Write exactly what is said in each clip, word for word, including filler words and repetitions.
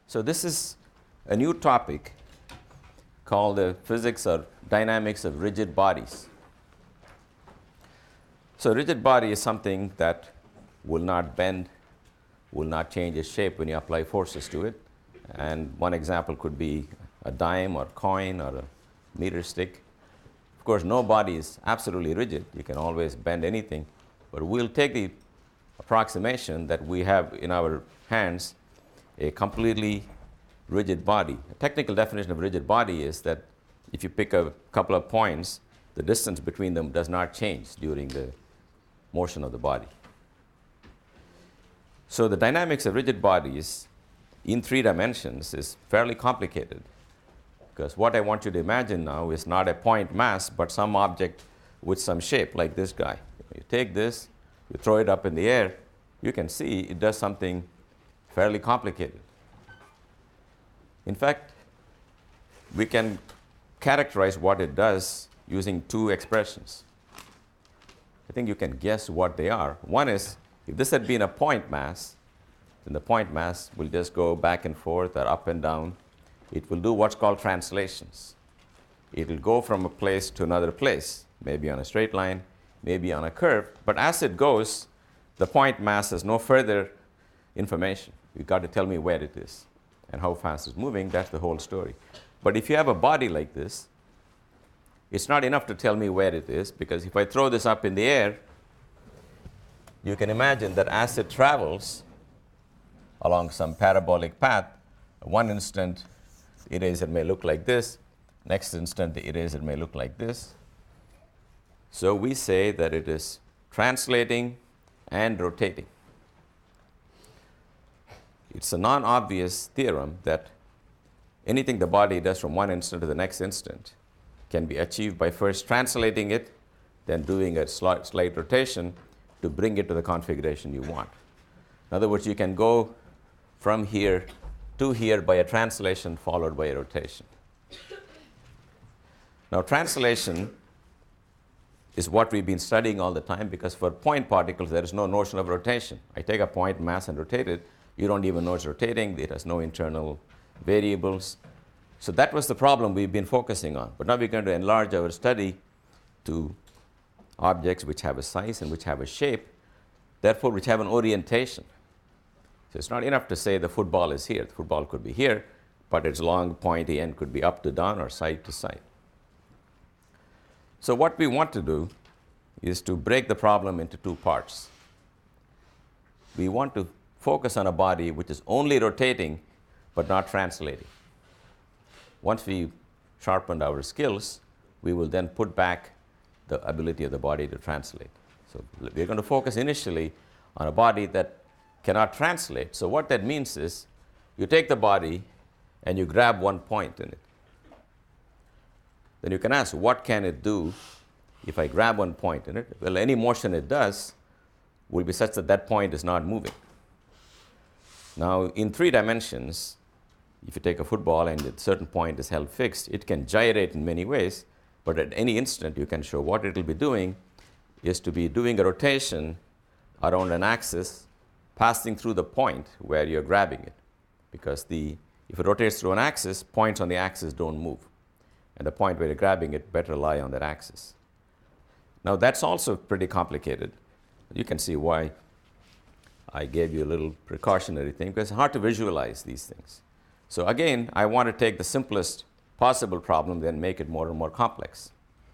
So this is a new topic called the physics or dynamics of rigid bodies. So rigid body is something that will not bend, will not change its shape when you apply forces to it. And one example could be a dime or coin or a meter stick. Of course, no body is absolutely rigid. You can always bend anything. But we'll take the approximation that we have in our hands a completely rigid body. A technical definition of rigid body is that if you pick a couple of points, the distance between them does not change during the motion of the body. So the dynamics of rigid bodies in three dimensions is fairly complicated, because what I want you to imagine now is not a point mass, but some object with some shape, like this guy. You take this, you throw it up in the air, you can see it does something fairly complicated. In fact, we can characterize what it does using two expressions. I think you can guess what they are. One is, if this had been a point mass, then the point mass will just go back and forth or up and down. It will do what's called translations. It will go from a place to another place, maybe on a straight line, maybe on a curve. But as it goes, the point mass has no further information. You've got to tell me where it is and how fast it's moving. That's the whole story. But if you have a body like this, it's not enough to tell me where it is, because if I throw this up in the air, you can imagine that as it travels along some parabolic path, one instant the eraser may look like this, next instant the eraser may look like this. So we say that it is translating and rotating. It's a non-obvious theorem that anything the body does from one instant to the next instant can be achieved by first translating it, then doing a slight, slight rotation to bring it to the configuration you want. In other words, you can go from here to here by a translation followed by a rotation. Now, translation is what we've been studying all the time, because for point particles, there is no notion of rotation. I take a point mass and rotate it. You don't even know it's rotating. It has no internal variables. So that was the problem we've been focusing on. But now we're going to enlarge our study to objects which have a size and which have a shape, therefore which have an orientation. So it's not enough to say the football is here. The football could be here, but its long pointy end could be up to down or side to side. So what we want to do is to break the problem into two parts. We want to focus on a body which is only rotating but not translating. Once we've sharpened our skills, we will then put back the ability of the body to translate. So we're going to focus initially on a body that cannot translate. So what that means is you take the body and you grab one point in it. Then you can ask, what can it do if I grab one point in it? Well, any motion it does will be such that that point is not moving. Now, in three dimensions, if you take a football and a certain point is held fixed, it can gyrate in many ways, but at any instant you can show what it will be doing is to be doing a rotation around an axis passing through the point where you're grabbing it. Because the, if it rotates through an axis, points on the axis don't move. And the point where you're grabbing it better lie on that axis. Now that's also pretty complicated. You can see why I gave you a little precautionary thing, because it's hard to visualize these things. So again, I want to take the simplest possible problem, then make it more and more complex.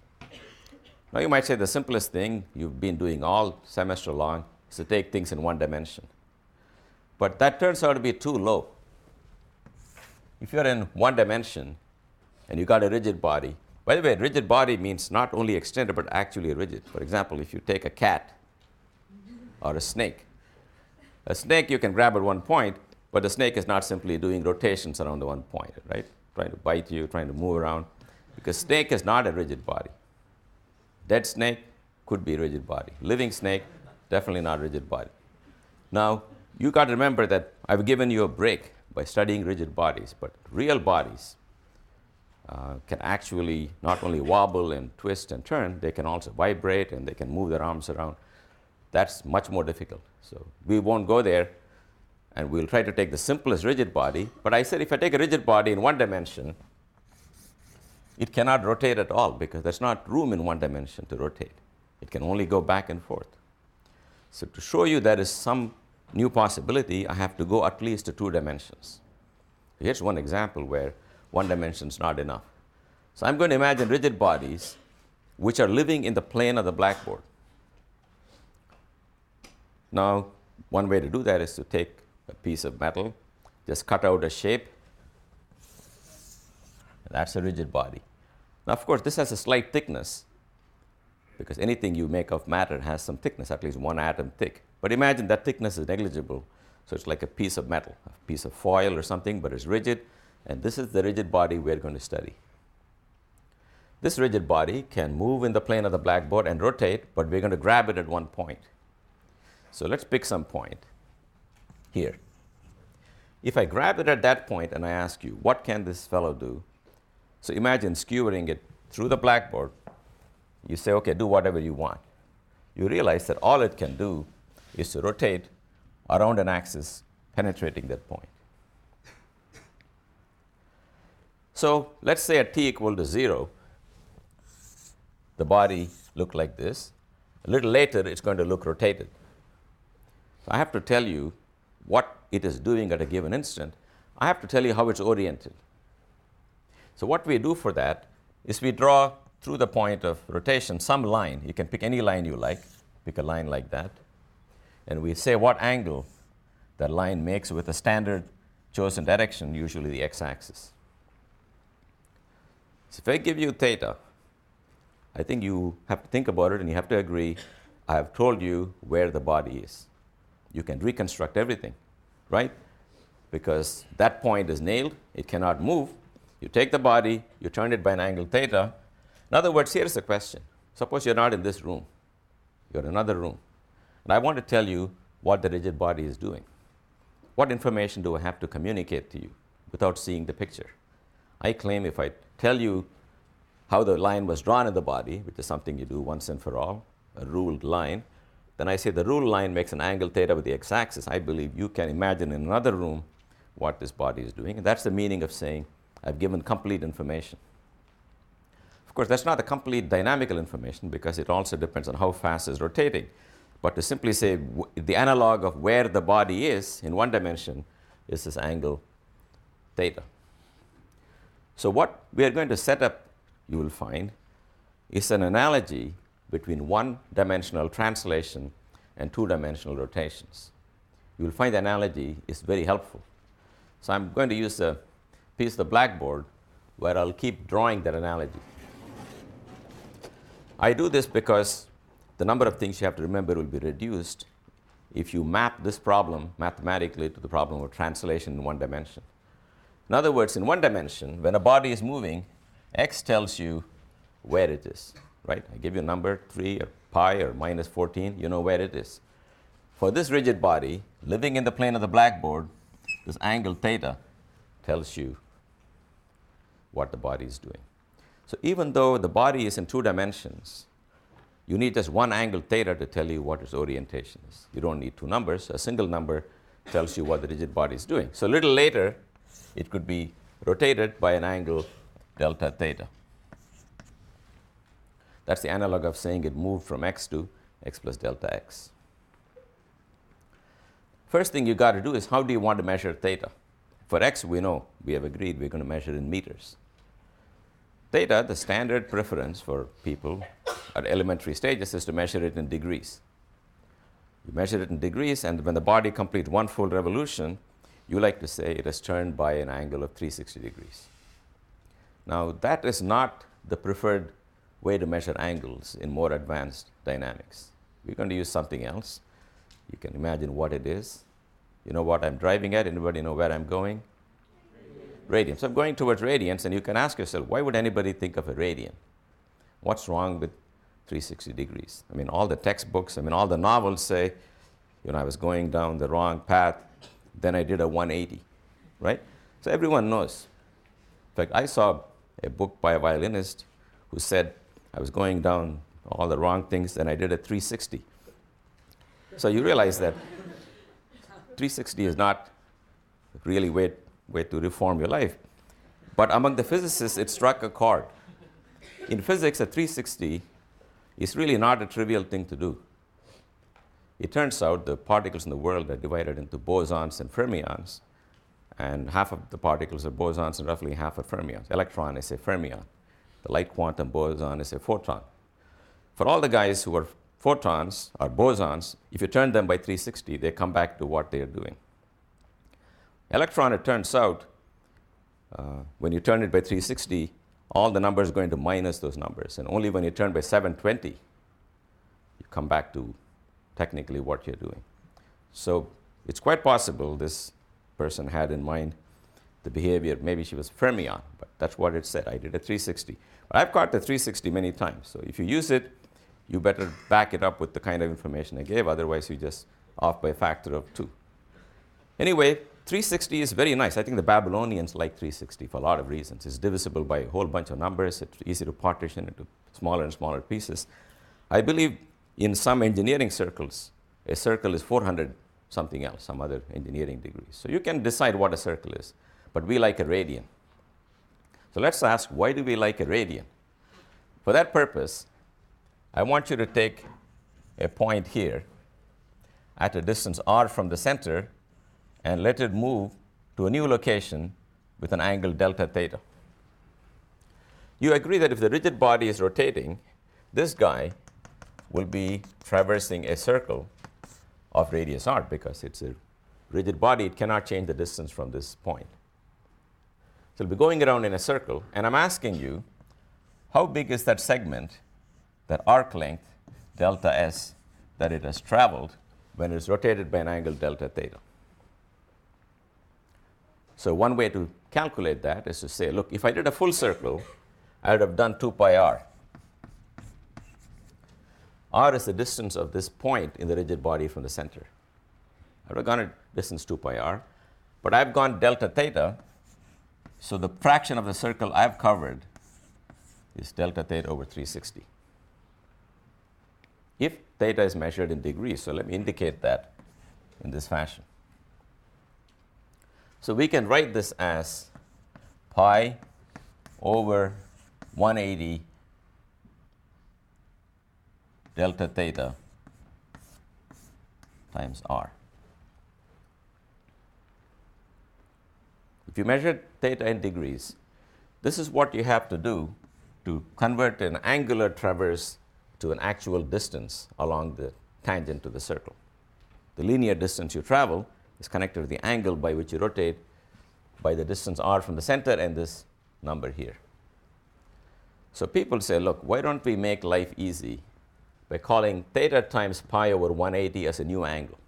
Now you might say the simplest thing you've been doing all semester long is to take things in one dimension. But that turns out to be too low. If you're in one dimension and you got a rigid body, by the way, rigid body means not only extended but actually rigid. For example, if you take a cat or a snake, a snake you can grab at one point, but the snake is not simply doing rotations around the one point, right? Trying to bite you, trying to move around, because snake is not a rigid body. Dead snake could be rigid body. Living snake, definitely not rigid body. Now, you got to remember that I've given you a break by studying rigid bodies, but real bodies uh, can actually not only wobble and twist and turn, they can also vibrate and they can move their arms around. That's much more difficult. So we won't go there. And we'll try to take the simplest rigid body. But I said if I take a rigid body in one dimension, it cannot rotate at all because there's not room in one dimension to rotate. It can only go back and forth. So to show you there is some new possibility, I have to go at least to two dimensions. Here's one example where one dimension is not enough. So I'm going to imagine rigid bodies which are living in the plane of the blackboard. Now, one way to do that is to take a piece of metal, just cut out a shape. That's a rigid body. Now, of course, this has a slight thickness because anything you make of matter has some thickness, at least one atom thick. But imagine that thickness is negligible. So it's like a piece of metal, a piece of foil or something, but it's rigid. And this is the rigid body we're going to study. This rigid body can move in the plane of the blackboard and rotate, but we're going to grab it at one point. So let's pick some point here. If I grab it at that point and I ask you, what can this fellow do? So imagine skewering it through the blackboard. You say, OK, do whatever you want. You realize that all it can do is to rotate around an axis, penetrating that point. So let's say at t equal to zero, the body looked like this. A little later, it's going to look rotated. So I have to tell you what it is doing at a given instant. I have to tell you how it's oriented. So what we do for that is we draw through the point of rotation some line. You can pick any line you like. Pick a line like that. And we say what angle that line makes with a standard chosen direction, usually the x-axis. So if I give you theta, I think you have to think about it and you have to agree, I have told you where the body is. You can reconstruct everything, right? Because that point is nailed, it cannot move. You take the body, you turn it by an angle theta. In other words, here's the question. Suppose you're not in this room, you're in another room. And I want to tell you what the rigid body is doing. What information do I have to communicate to you without seeing the picture? I claim if I tell you how the line was drawn in the body, which is something you do once and for all, a ruled line, then I say the ruled line makes an angle theta with the x-axis. I believe you can imagine in another room what this body is doing. And that's the meaning of saying I've given complete information. Of course, that's not the complete dynamical information because it also depends on how fast it's rotating. But to simply say w the analog of where the body is in one dimension is this angle theta. So what we are going to set up, you will find, is an analogy between one-dimensional translation and two-dimensional rotations. You will find the analogy is very helpful. So I'm going to use a piece of the blackboard where I'll keep drawing that analogy. I do this because the number of things you have to remember will be reduced if you map this problem mathematically to the problem of translation in one dimension. In other words, in one dimension, when a body is moving, x tells you where it is, right? I give you a number, three or pi or minus fourteen, you know where it is. For this rigid body, living in the plane of the blackboard, this angle theta tells you what the body is doing. So even though the body is in two dimensions, you need just one angle theta to tell you what its orientation is. You don't need two numbers. A single number tells you what the rigid body is doing. So a little later, it could be rotated by an angle delta theta. That's the analog of saying it moved from x to x plus delta x. First thing you got to do is how do you want to measure theta? For x, we know, we have agreed we're going to measure in meters. Theta, the standard preference for people at elementary stages is to measure it in degrees. You measure it in degrees, and when the body completes one full revolution, you like to say it has turned by an angle of three hundred sixty degrees. Now, that is not the preferred way to measure angles in more advanced dynamics. We're going to use something else. You can imagine what it is. You know what I'm driving at? Anybody know where I'm going? Radian. So I'm going towards radians, and you can ask yourself, why would anybody think of a radian? What's wrong with three hundred sixty degrees? I mean, all the textbooks, I mean, all the novels say, you know, I was going down the wrong path, then I did a one eighty, right? So everyone knows. In fact, I saw a book by a violinist who said, I was going down all the wrong things, and I did a three sixty. So you realize that three sixty is not really way, way to reform your life. But among the physicists, it struck a chord. In physics, a three sixty is really not a trivial thing to do. It turns out the particles in the world are divided into bosons and fermions, and half of the particles are bosons and roughly half are fermions. Electron is a fermion. The light quantum boson is a photon. For all the guys who are photons or bosons, if you turn them by three sixty, they come back to what they are doing. Electron, it turns out, uh, when you turn it by three sixty, all the numbers are going to minus those numbers. And only when you turn by seven twenty, you come back to technically what you're doing. So it's quite possible this person had in mind the behavior, maybe she was fermion, but that's what it said. I did a three sixty. But I've caught the three sixty many times. So if you use it, you better back it up with the kind of information I gave. Otherwise, you're just off by a factor of two. Anyway, three sixty is very nice. I think the Babylonians like three sixty for a lot of reasons. It's divisible by a whole bunch of numbers. It's easy to partition into smaller and smaller pieces. I believe in some engineering circles, a circle is four hundred something else, some other engineering degrees. So you can decide what a circle is. But we like a radian. So let's ask, why do we like a radian? For that purpose, I want you to take a point here at a distance r from the center and let it move to a new location with an angle delta theta. You agree that if the rigid body is rotating, this guy will be traversing a circle of radius r because it's a rigid body. It cannot change the distance from this point. So it'll be going around in a circle, and I'm asking you, how big is that segment, that arc length, delta s, that it has traveled when it's rotated by an angle delta theta? So one way to calculate that is to say, look, if I did a full circle, I would have done two pi r. R is the distance of this point in the rigid body from the center. I would have gone a distance two pi r, but I've gone delta theta, so the fraction of the circle I've covered is delta theta over three sixty. If theta is measured in degrees, so let me indicate that in this fashion. So we can write this as pi over one eighty delta theta times r. If you measure theta in degrees, this is what you have to do to convert an angular traverse to an actual distance along the tangent to the circle. The linear distance you travel is connected to the angle by which you rotate by the distance r from the center and this number here. So people say, look, why don't we make life easy by calling theta times pi over one eighty as a new angle?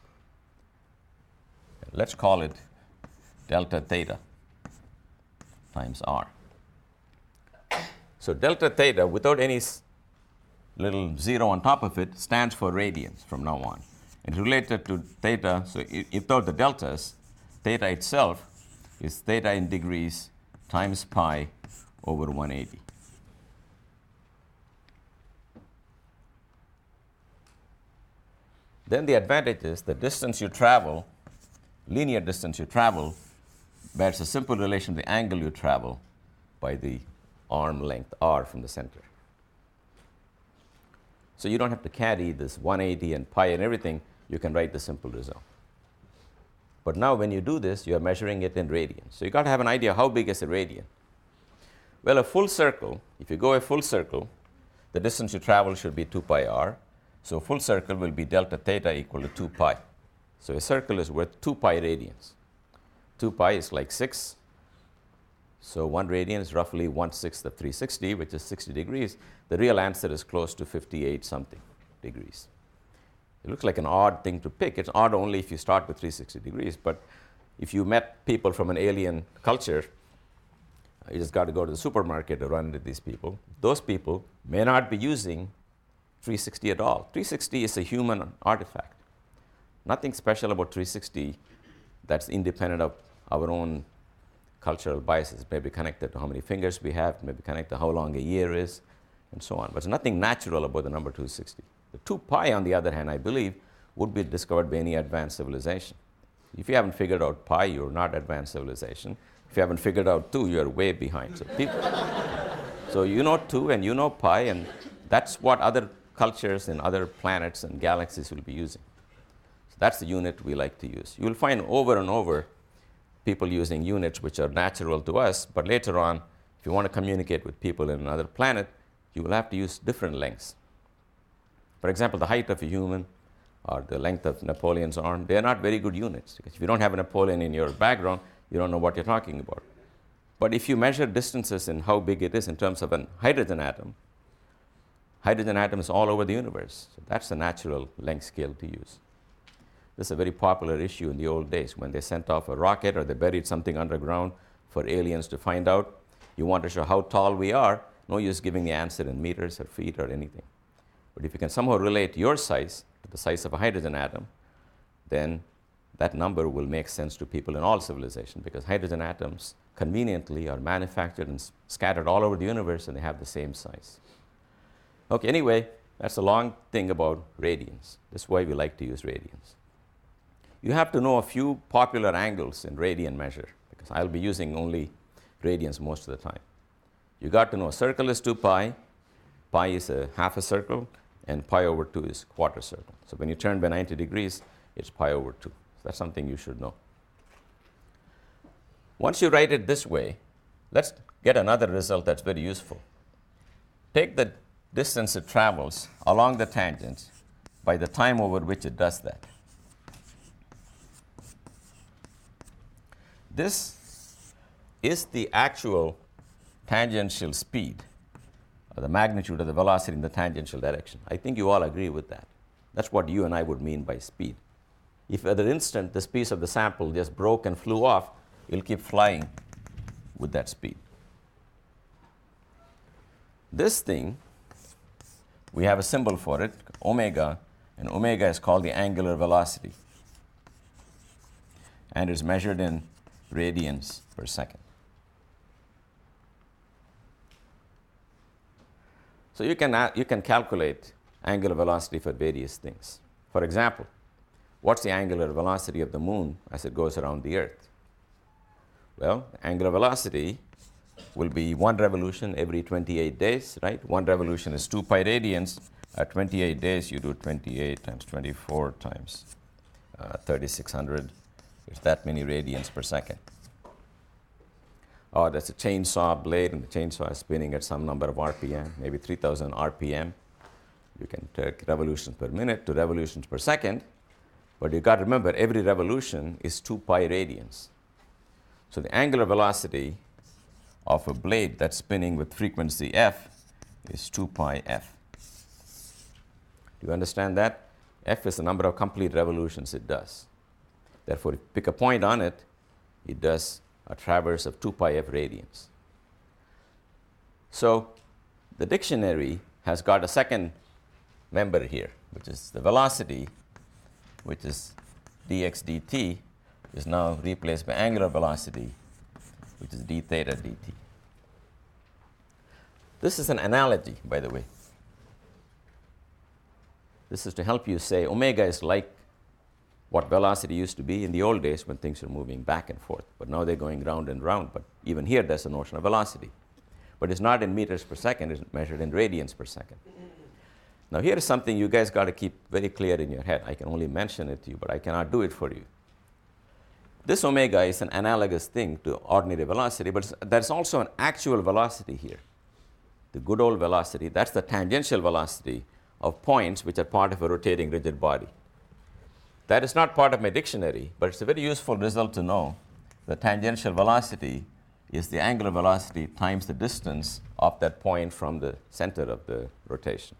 Let's call it delta theta times r. So delta theta, without any little zero on top of it, stands for radians from now on. It's related to theta, so without the deltas, theta itself is theta in degrees times pi over one eighty. Then the advantage is the distance you travel, linear distance you travel, bears a simple relation to the angle you travel by the arm length r from the center. So you don't have to carry this one eighty and pi and everything. You can write the simple result. But now when you do this, you are measuring it in radians. So you got to have an idea how big is a radian. Well, a full circle, if you go a full circle, the distance you travel should be two pi r. So a full circle will be delta theta equal to two pi. So a circle is worth two pi radians. two pi is like six. So one radian is roughly one sixth of three sixty, which is sixty degrees. The real answer is close to fifty-eight something degrees. It looks like an odd thing to pick. It's odd only if you start with three sixty degrees. But if you met people from an alien culture, you just got to go to the supermarket to run into these people. Those people may not be using three sixty at all. three sixty is a human artifact. Nothing special about three sixty that's independent of our own cultural biases. It may be connected to how many fingers we have, it may be connected to how long a year is, and so on. But there's nothing natural about the number two sixty. The two pi, on the other hand, I believe, would be discovered by any advanced civilization. If you haven't figured out pi, you're not advanced civilization. If you haven't figured out two, you're way behind. So, people, so you know two and you know pi, and that's what other cultures and other planets and galaxies will be using. So that's the unit we like to use. You will find over and over people using units which are natural to us, but later on, if you want to communicate with people in another planet, you will have to use different lengths. For example, the height of a human or the length of Napoleon's arm, they are not very good units, because if you don't have a Napoleon in your background, you don't know what you're talking about. But if you measure distances in how big it is in terms of a hydrogen atom, hydrogen atom is all over the universe. So that's a natural length scale to use. This is a very popular issue in the old days when they sent off a rocket or they buried something underground for aliens to find out. You want to show how tall we are, no use giving the answer in meters or feet or anything. But if you can somehow relate your size to the size of a hydrogen atom, then that number will make sense to people in all civilizations, because hydrogen atoms conveniently are manufactured and s- scattered all over the universe, and they have the same size. Okay, anyway, that's a long thing about radians. That's why we like to use radians. You have to know a few popular angles in radian measure, because I'll be using only radians most of the time. You got to know a circle is two pi, pi is a half a circle, and pi over two is quarter circle. So when you turn by ninety degrees, it's pi over two. So that's something you should know. Once you write it this way, let's get another result that's very useful. Take the distance it travels along the tangent by the time over which it does that. This is the actual tangential speed, or the magnitude of the velocity in the tangential direction. I think you all agree with that. That's what you and I would mean by speed. If at the instant this piece of the sample just broke and flew off, it'll keep flying with that speed. This thing, we have a symbol for it, omega, and omega is called the angular velocity, and it's measured in radians per second. So you can, you can calculate angular velocity for various things. For example, what's the angular velocity of the moon as it goes around the Earth? Well, angular velocity will be one revolution every twenty-eight days, right? One revolution is two pi radians. At twenty-eight days, you do twenty-eight times twenty-four times uh, thirty-six hundred. It's that many radians per second. Or that's a chainsaw blade, and the chainsaw is spinning at some number of R P M, maybe three thousand R P M. You can take revolutions per minute to revolutions per second. But you've got to remember, every revolution is two pi radians. So the angular velocity of a blade that's spinning with frequency f is two pi f. Do you understand that? F is the number of complete revolutions it does. Therefore, if you pick a point on it, it does a traverse of two pi f radians. So the dictionary has got a second member here, which is the velocity, which is dx dt, is now replaced by angular velocity, which is d theta dt. This is an analogy, by the way. This is to help you say omega is like what velocity used to be in the old days when things were moving back and forth. But now they're going round and round. But even here, there's a notion of velocity. But it's not in meters per second. It's measured in radians per second. Now, here is something you guys got to keep very clear in your head. I can only mention it to you, but I cannot do it for you. This omega is an analogous thing to ordinary velocity, but there's also an actual velocity here. The good old velocity, that's the tangential velocity of points which are part of a rotating rigid body. That is not part of my dictionary, but it's a very useful result to know. The tangential velocity is the angular velocity times the distance of that point from the center of the rotation.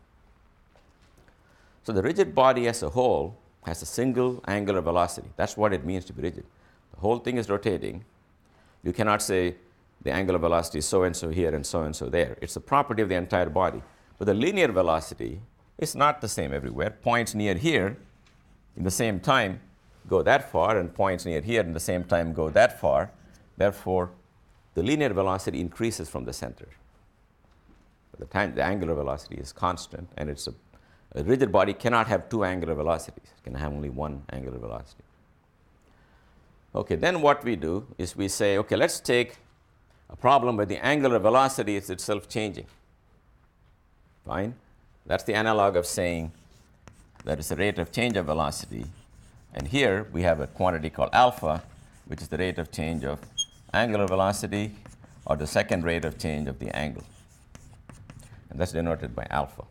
So the rigid body as a whole has a single angular velocity. That's what it means to be rigid. The whole thing is rotating. You cannot say the angular velocity is so-and-so here and so-and-so there. It's a property of the entire body. But the linear velocity is not the same everywhere. Points near here in the same time go that far, and points near here in the same time go that far. Therefore, the linear velocity increases from the center. The, time, the angular velocity is constant, and it's a, a rigid body cannot have two angular velocities. It can have only one angular velocity. Okay, then what we do is we say, okay, let's take a problem where the angular velocity is itself changing. Fine. That's the analog of saying that is the rate of change of velocity. And here we have a quantity called alpha, which is the rate of change of angular velocity, or the second rate of change of the angle. And that's denoted by alpha.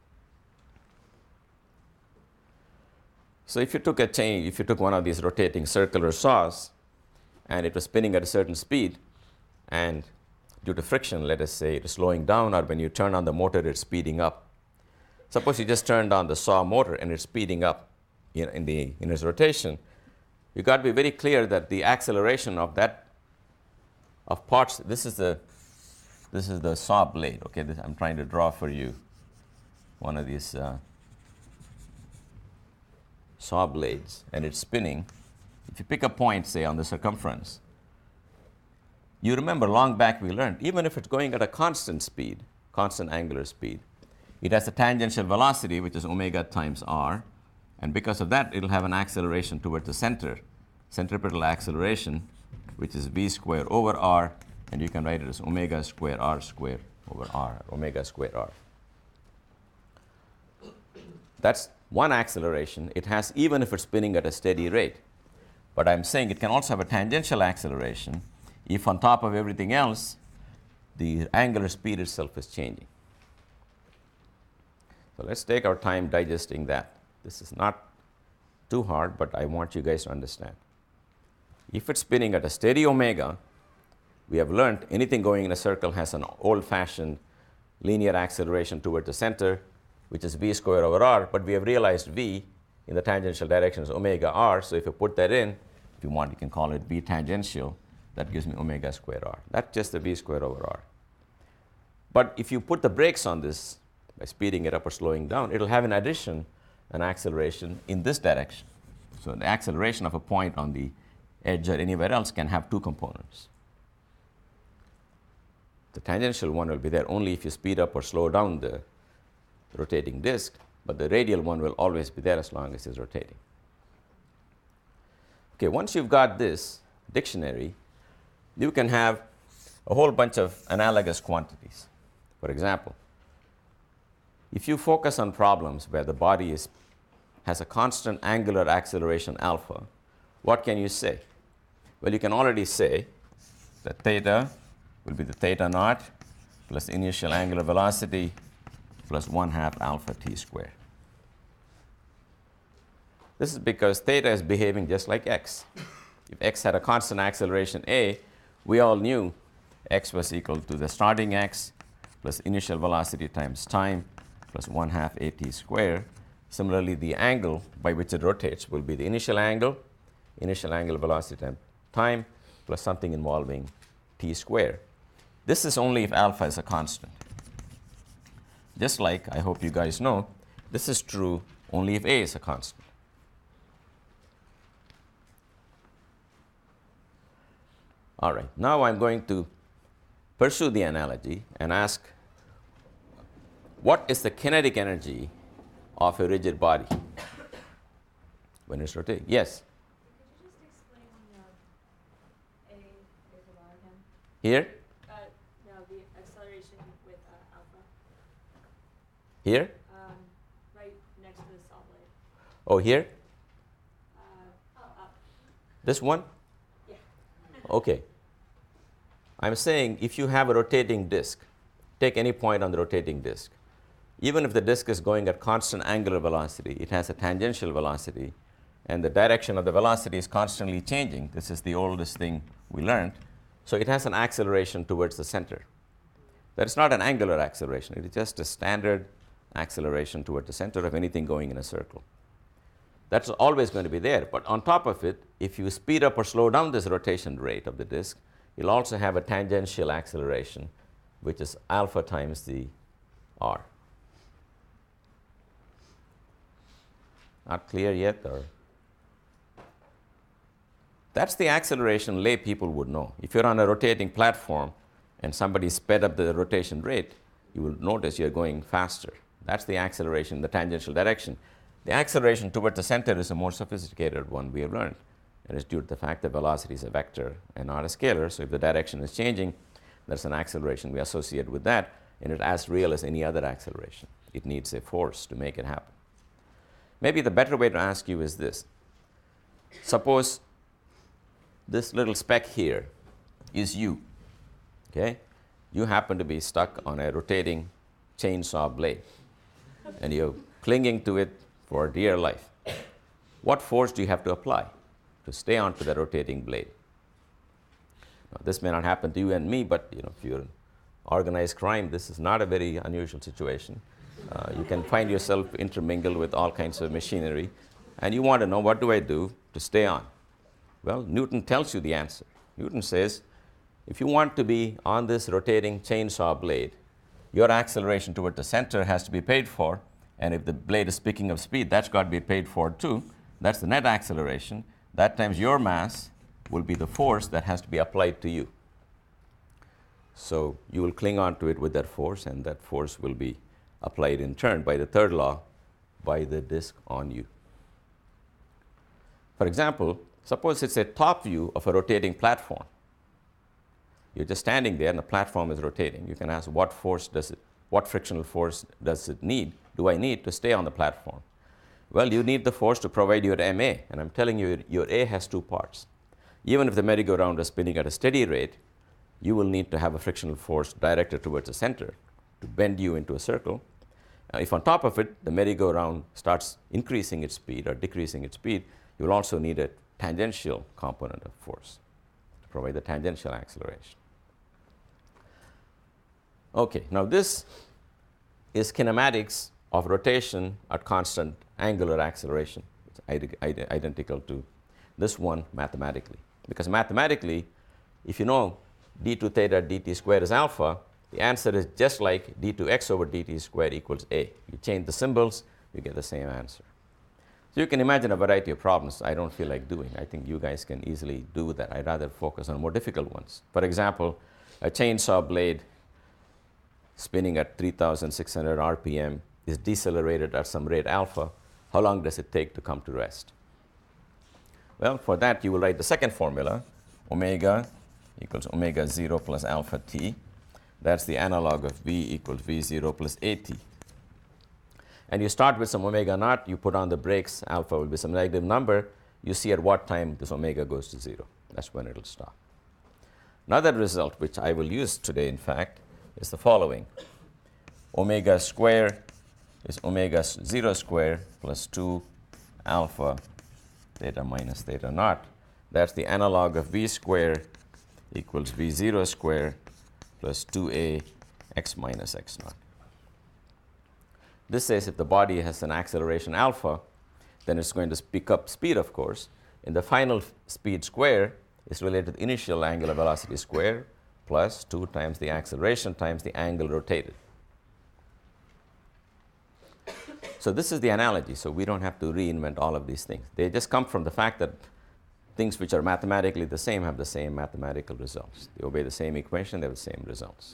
So if you took a chain, if you took one of these rotating circular saws, and it was spinning at a certain speed, and due to friction, let us say, it is slowing down, or when you turn on the motor, it's speeding up. Suppose you just turned on the saw motor and it's speeding up in, in, the, in its rotation. You've got to be very clear that the acceleration of that, of parts, this is the, this is the saw blade. Okay, this, I'm trying to draw for you one of these uh, saw blades, and it's spinning. If you pick a point, say, on the circumference, you remember long back we learned, even if it's going at a constant speed, constant angular speed, it has a tangential velocity, which is omega times r, and because of that, it'll have an acceleration towards the center, centripetal acceleration, which is v squared over r, and you can write it as omega squared r squared over r, omega squared r. That's one acceleration. It has, even if it's spinning at a steady rate. But I'm saying it can also have a tangential acceleration if on top of everything else, the angular speed itself is changing. So let's take our time digesting that. This is not too hard, but I want you guys to understand. If it's spinning at a steady omega, we have learned anything going in a circle has an old-fashioned linear acceleration toward the center, which is v squared over r, but we have realized v in the tangential direction is omega r, so if you put that in, if you want, you can call it v tangential. That gives me omega squared r. That's just the v squared over r. But if you put the brakes on this, by speeding it up or slowing down, it'll have in addition an acceleration in this direction. So the acceleration of a point on the edge or anywhere else can have two components. The tangential one will be there only if you speed up or slow down the rotating disk, but the radial one will always be there as long as it's rotating. Okay, once you've got this dictionary, you can have a whole bunch of analogous quantities. For example, if you focus on problems where the body is, has a constant angular acceleration alpha, what can you say? Well, you can already say that theta will be the theta naught plus initial angular velocity plus one half alpha t squared. This is because theta is behaving just like x. If x had a constant acceleration a, we all knew x was equal to the starting x plus initial velocity times time plus one half at squared. Similarly, the angle by which it rotates will be the initial angle, initial angular velocity times time, plus something involving t squared. This is only if alpha is a constant. Just like, I hope you guys know, this is true only if a is a constant. All right, now I'm going to pursue the analogy and ask, what is the kinetic energy of a rigid body when it's rotating? Yes? Could you just explain uh, A is allowed him? Here? Uh, no, the acceleration with uh, alpha. Here? Um, right next to the saw blade. Oh, here? Uh, up. This one? Yeah. Okay. I'm saying if you have a rotating disk, take any point on the rotating disk. Even if the disk is going at constant angular velocity, it has a tangential velocity, and the direction of the velocity is constantly changing. This is the oldest thing we learned. So it has an acceleration towards the center. That is not an angular acceleration. It is just a standard acceleration toward the center of anything going in a circle. That's always going to be there. But on top of it, if you speed up or slow down this rotation rate of the disk, you'll also have a tangential acceleration, which is alpha times the r. Not clear yet? Or that's the acceleration lay people would know. If you're on a rotating platform and somebody sped up the rotation rate, you will notice you're going faster. That's the acceleration in the tangential direction. The acceleration toward the center is a more sophisticated one we have learned, and it's due to the fact that velocity is a vector and not a scalar. So if the direction is changing, there's an acceleration we associate with that, and it's as real as any other acceleration. It needs a force to make it happen. Maybe the better way to ask you is this. Suppose this little speck here is you, okay? You happen to be stuck on a rotating chainsaw blade, and you're clinging to it for dear life. What force do you have to apply to stay onto the rotating blade? Now, this may not happen to you and me, but you know, if you're in organized crime, this is not a very unusual situation. Uh, you can find yourself intermingled with all kinds of machinery, and you want to know, what do I do to stay on? Well, Newton tells you the answer. Newton says, if you want to be on this rotating chainsaw blade, your acceleration toward the center has to be paid for, and if the blade is picking up speed, that's got to be paid for too. That's the net acceleration. That times your mass will be the force that has to be applied to you. So you will cling on to it with that force, and that force will be applied in turn by the third law by the disk on you. For example, suppose it's a top view of a rotating platform. You're just standing there and the platform is rotating. You can ask, what force does it, what frictional force does it need, do I need to stay on the platform? Well, you need the force to provide your M A, and I'm telling you, your A has two parts. Even if the merry-go-round is spinning at a steady rate, you will need to have a frictional force directed towards the center to bend you into a circle. Now, if on top of it, the merry-go-round starts increasing its speed or decreasing its speed, you will also need a tangential component of force to provide the tangential acceleration. Okay, now this is kinematics of rotation at constant angular acceleration. It's ide- ide- identical to this one mathematically. Because mathematically, if you know d two theta dt squared is alpha, the answer is just like d two x over dt squared equals a. You change the symbols, you get the same answer. So you can imagine a variety of problems I don't feel like doing. I think you guys can easily do that. I'd rather focus on more difficult ones. For example, a chainsaw blade spinning at three thousand six hundred R P M is decelerated at some rate alpha. How long does it take to come to rest? Well, for that, you will write the second formula, omega equals omega zero plus alpha t. That's the analog of v equals v zero plus at. And you start with some omega naught, you put on the brakes, alpha will be some negative number. You see at what time this omega goes to zero. That's when it will stop. Another result, which I will use today, in fact, is the following. Omega square is omega zero square plus two alpha theta minus theta naught. That's the analog of v square equals v zero square plus two a x minus x naught. This says if the body has an acceleration alpha, then it's going to pick up speed, of course. And the final speed square is related to the initial angular velocity square plus two times the acceleration times the angle rotated. So this is the analogy. So we don't have to reinvent all of these things. They just come from the fact that things which are mathematically the same have the same mathematical results. They obey the same equation, they have the same results.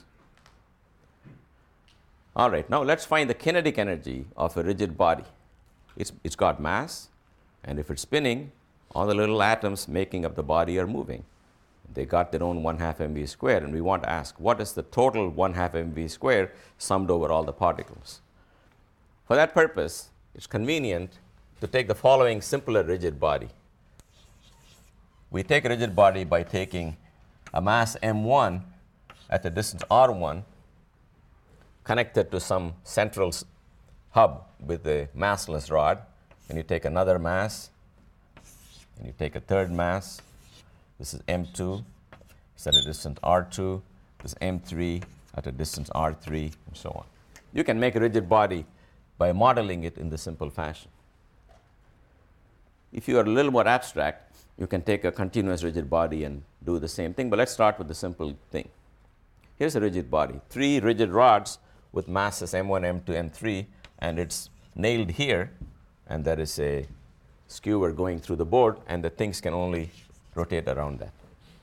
All right, now let's find the kinetic energy of a rigid body. It's, it's got mass, and if it's spinning, all the little atoms making up the body are moving. They got their own one half mv squared, and we want to ask, what is the total one half mv squared summed over all the particles? For that purpose, it's convenient to take the following simpler rigid body. We take a rigid body by taking a mass m one at the distance r one connected to some central hub with a massless rod, and you take another mass, and you take a third mass. This is m two, it's at a distance r two, this is m three at a distance r three, and so on. You can make a rigid body by modeling it in the simple fashion. If you are a little more abstract, you can take a continuous rigid body and do the same thing, but let's start with the simple thing. Here's a rigid body, three rigid rods with masses m one, m two, m three, and it's nailed here, and there is a skewer going through the board, and the things can only rotate around that.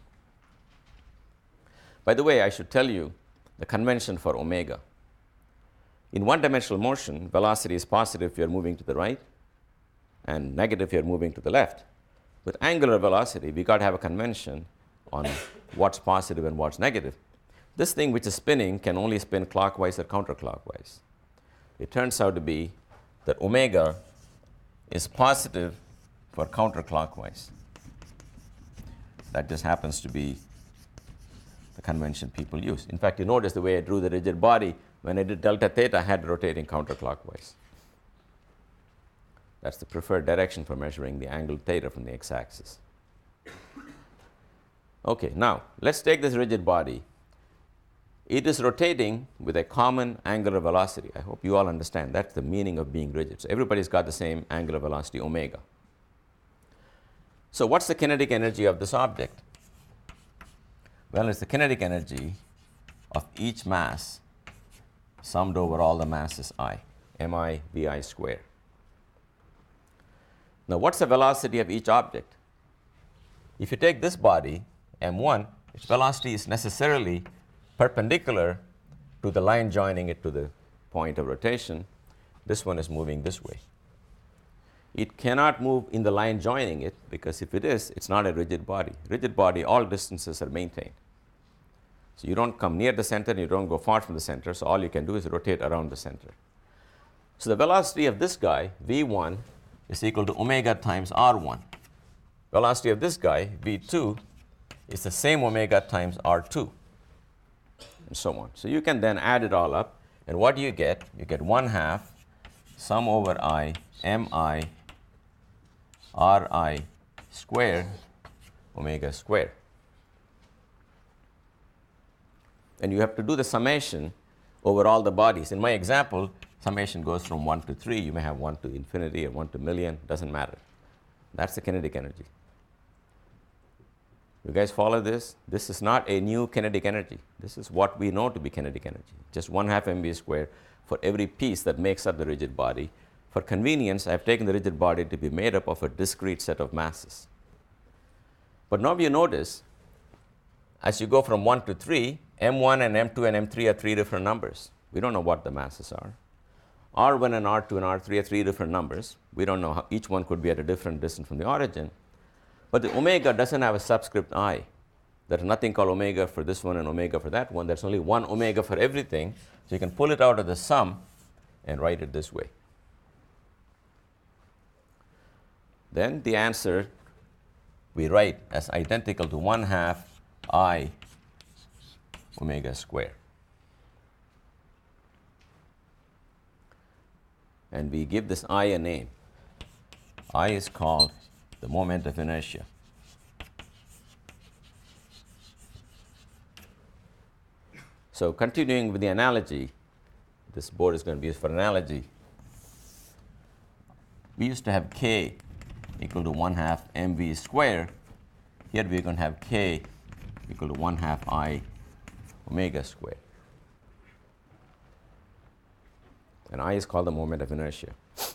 By the way, I should tell you the convention for omega. In one-dimensional motion, velocity is positive if you're moving to the right, and negative if you're moving to the left. With angular velocity, we got to have a convention on what's positive and what's negative. This thing which is spinning can only spin clockwise or counterclockwise. It turns out to be that omega is positive for counterclockwise. That just happens to be the convention people use. In fact, you notice the way I drew the rigid body, when I did delta theta, I had rotating counterclockwise. That's the preferred direction for measuring the angle theta from the x-axis. Okay, now let's take this rigid body. It is rotating with a common angular velocity. I hope you all understand that's the meaning of being rigid. So everybody's got the same angular velocity, omega. So what's the kinetic energy of this object? Well, it's the kinetic energy of each mass summed over all the masses I, mi vi squared. Now, what's the velocity of each object? If you take this body, m one, its velocity is necessarily perpendicular to the line joining it to the point of rotation. This one is moving this way. It cannot move in the line joining it, because if it is, it's not a rigid body. Rigid body, all distances are maintained. So you don't come near the center, and you don't go far from the center, so all you can do is rotate around the center. So the velocity of this guy, v one, is equal to omega times r one. Velocity of this guy, v two, is the same omega times r two, and so on. So you can then add it all up, and what do you get? You get one half sum over I mi ri squared omega squared. And you have to do the summation over all the bodies. In my example, summation goes from one to three. You may have one to infinity or one to million, doesn't matter. That's the kinetic energy. You guys follow this? This is not a new kinetic energy. This is what we know to be kinetic energy. Just one half mv squared for every piece that makes up the rigid body. For convenience, I've taken the rigid body to be made up of a discrete set of masses. But now you notice, as you go from one to three, m one and m two and m three are three different numbers. We don't know what the masses are. r one and r two and r three are three different numbers. We don't know how each one could be at a different distance from the origin. But the omega doesn't have a subscript I. There's nothing called omega for this one and omega for that one. There's only one omega for everything. So you can pull it out of the sum and write it this way. Then the answer we write as identical to one half I omega squared. And we give this I a name. I is called the moment of inertia. So continuing with the analogy, this board is going to be used for analogy. We used to have k equal to one half mv squared. Here we're going to have k equal to one half I omega squared. And I is called the moment of inertia.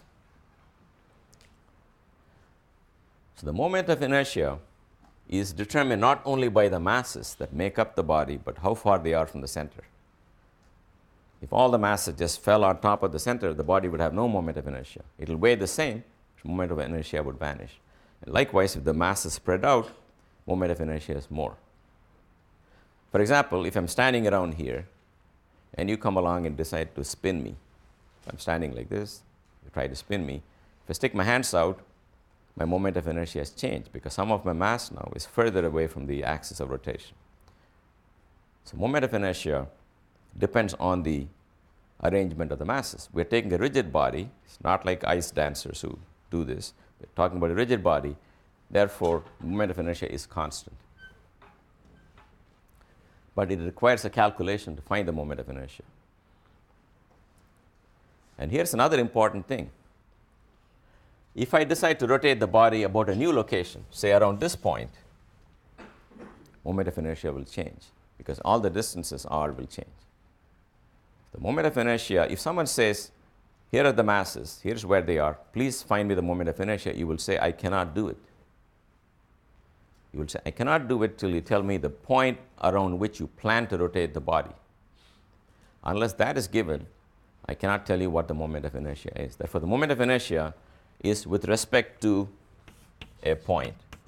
So the moment of inertia is determined not only by the masses that make up the body, but how far they are from the center. If all the masses just fell on top of the center, the body would have no moment of inertia. It will weigh the same, moment of inertia would vanish. And likewise, if the mass is spread out, moment of inertia is more. For example, if I'm standing around here, and you come along and decide to spin me, I'm standing like this, you try to spin me. If I stick my hands out, my moment of inertia has changed because some of my mass now is further away from the axis of rotation. So moment of inertia depends on the arrangement of the masses. We're taking a rigid body. It's not like ice dancers who do this. We're talking about a rigid body. Therefore, moment of inertia is constant. But it requires a calculation to find the moment of inertia. And here's another important thing. If I decide to rotate the body about a new location, say around this point, moment of inertia will change because all the distances r will change. The moment of inertia, if someone says, here are the masses, here's where they are, please find me the moment of inertia, you will say, I cannot do it. You will say, I cannot do it till you tell me the point around which you plan to rotate the body. Unless that is given, I cannot tell you what the moment of inertia is. Therefore, the moment of inertia is with respect to a point.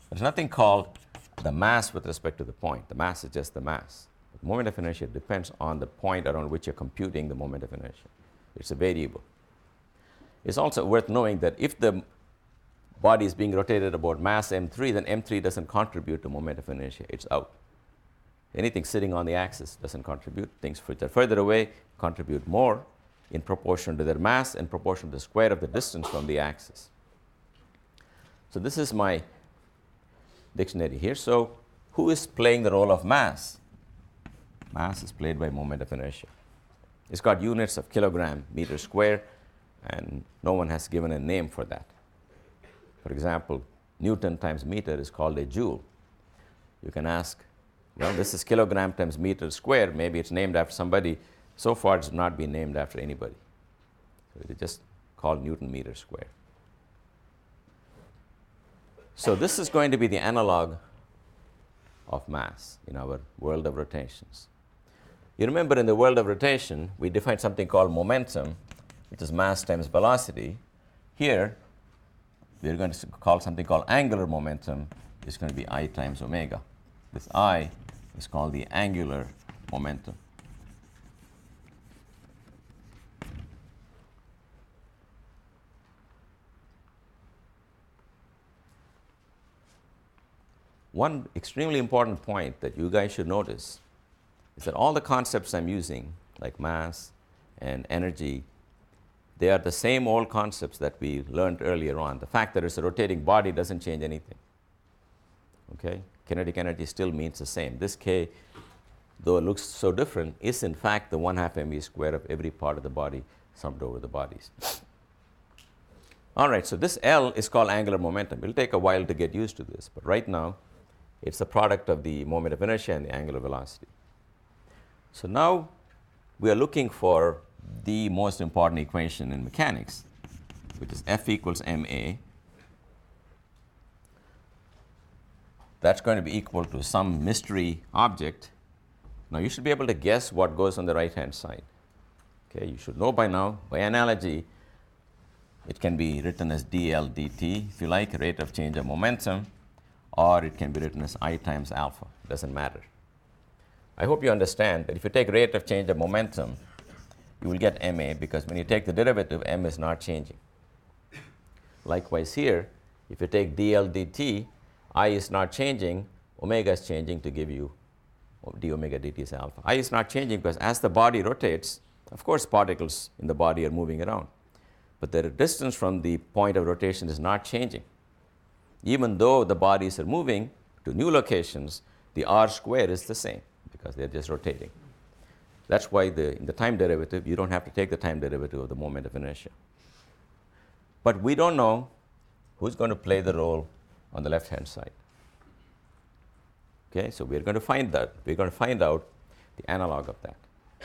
There's nothing called the mass with respect to the point. The mass is just the mass. The moment of inertia depends on the point around which you're computing the moment of inertia. It's a variable. It's also worth knowing that if the body is being rotated about mass m three, then m three doesn't contribute to moment of inertia. It's out. Anything sitting on the axis doesn't contribute. Things which are further away contribute more in proportion to their mass and proportion to the square of the distance from the axis. So this is my dictionary here. So who is playing the role of mass? Mass is played by moment of inertia. It's got units of kilogram meter square, and no one has given a name for that. For example, Newton times meter is called a joule. You can ask, well, this is kilogram times meter square. Maybe it's named after somebody. So far, it's not been named after anybody. So it is just called Newton meter square. So this is going to be the analog of mass in our world of rotations. You remember in the world of rotation, we defined something called momentum, which is mass times velocity. Here, we're going to call something called angular momentum. It's going to be I times omega. This I is called the angular momentum. One extremely important point that you guys should notice is that all the concepts I'm using, like mass and energy, they are the same old concepts that we learned earlier on. The fact that it's a rotating body doesn't change anything. Okay? Kinetic energy still means the same. This K, though it looks so different, is in fact the one half mv square of every part of the body summed over the bodies. All right, so this L is called angular momentum. It'll take a while to get used to this, but right now, it's the product of the moment of inertia and the angular velocity. So now we are looking for the most important equation in mechanics, which is F equals ma. That's going to be equal to some mystery object. Now you should be able to guess what goes on the right-hand side. Okay, you should know by now, by analogy, it can be written as dl dt, if you like, rate of change of momentum, or it can be written as I times alpha. It doesn't matter. I hope you understand that if you take rate of change of momentum, you will get ma, because when you take the derivative, m is not changing. Likewise here, if you take dl dt, I is not changing, omega is changing to give you d omega dt is alpha. I is not changing because as the body rotates, of course particles in the body are moving around, but the distance from the point of rotation is not changing. Even though the bodies are moving to new locations, the r square is the same because they're just rotating. That's why the, in the time derivative, you don't have to take the time derivative of the moment of inertia. But we don't know who's going to play the role on the left-hand side. Okay, so we're going to find that. We're going to find out the analog of that.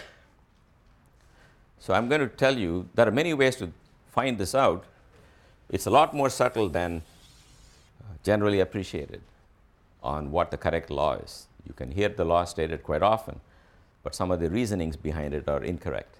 So I'm going to tell you there are many ways to find this out. It's a lot more subtle than generally appreciated on what the correct law is. You can hear the law stated quite often, but some of the reasonings behind it are incorrect.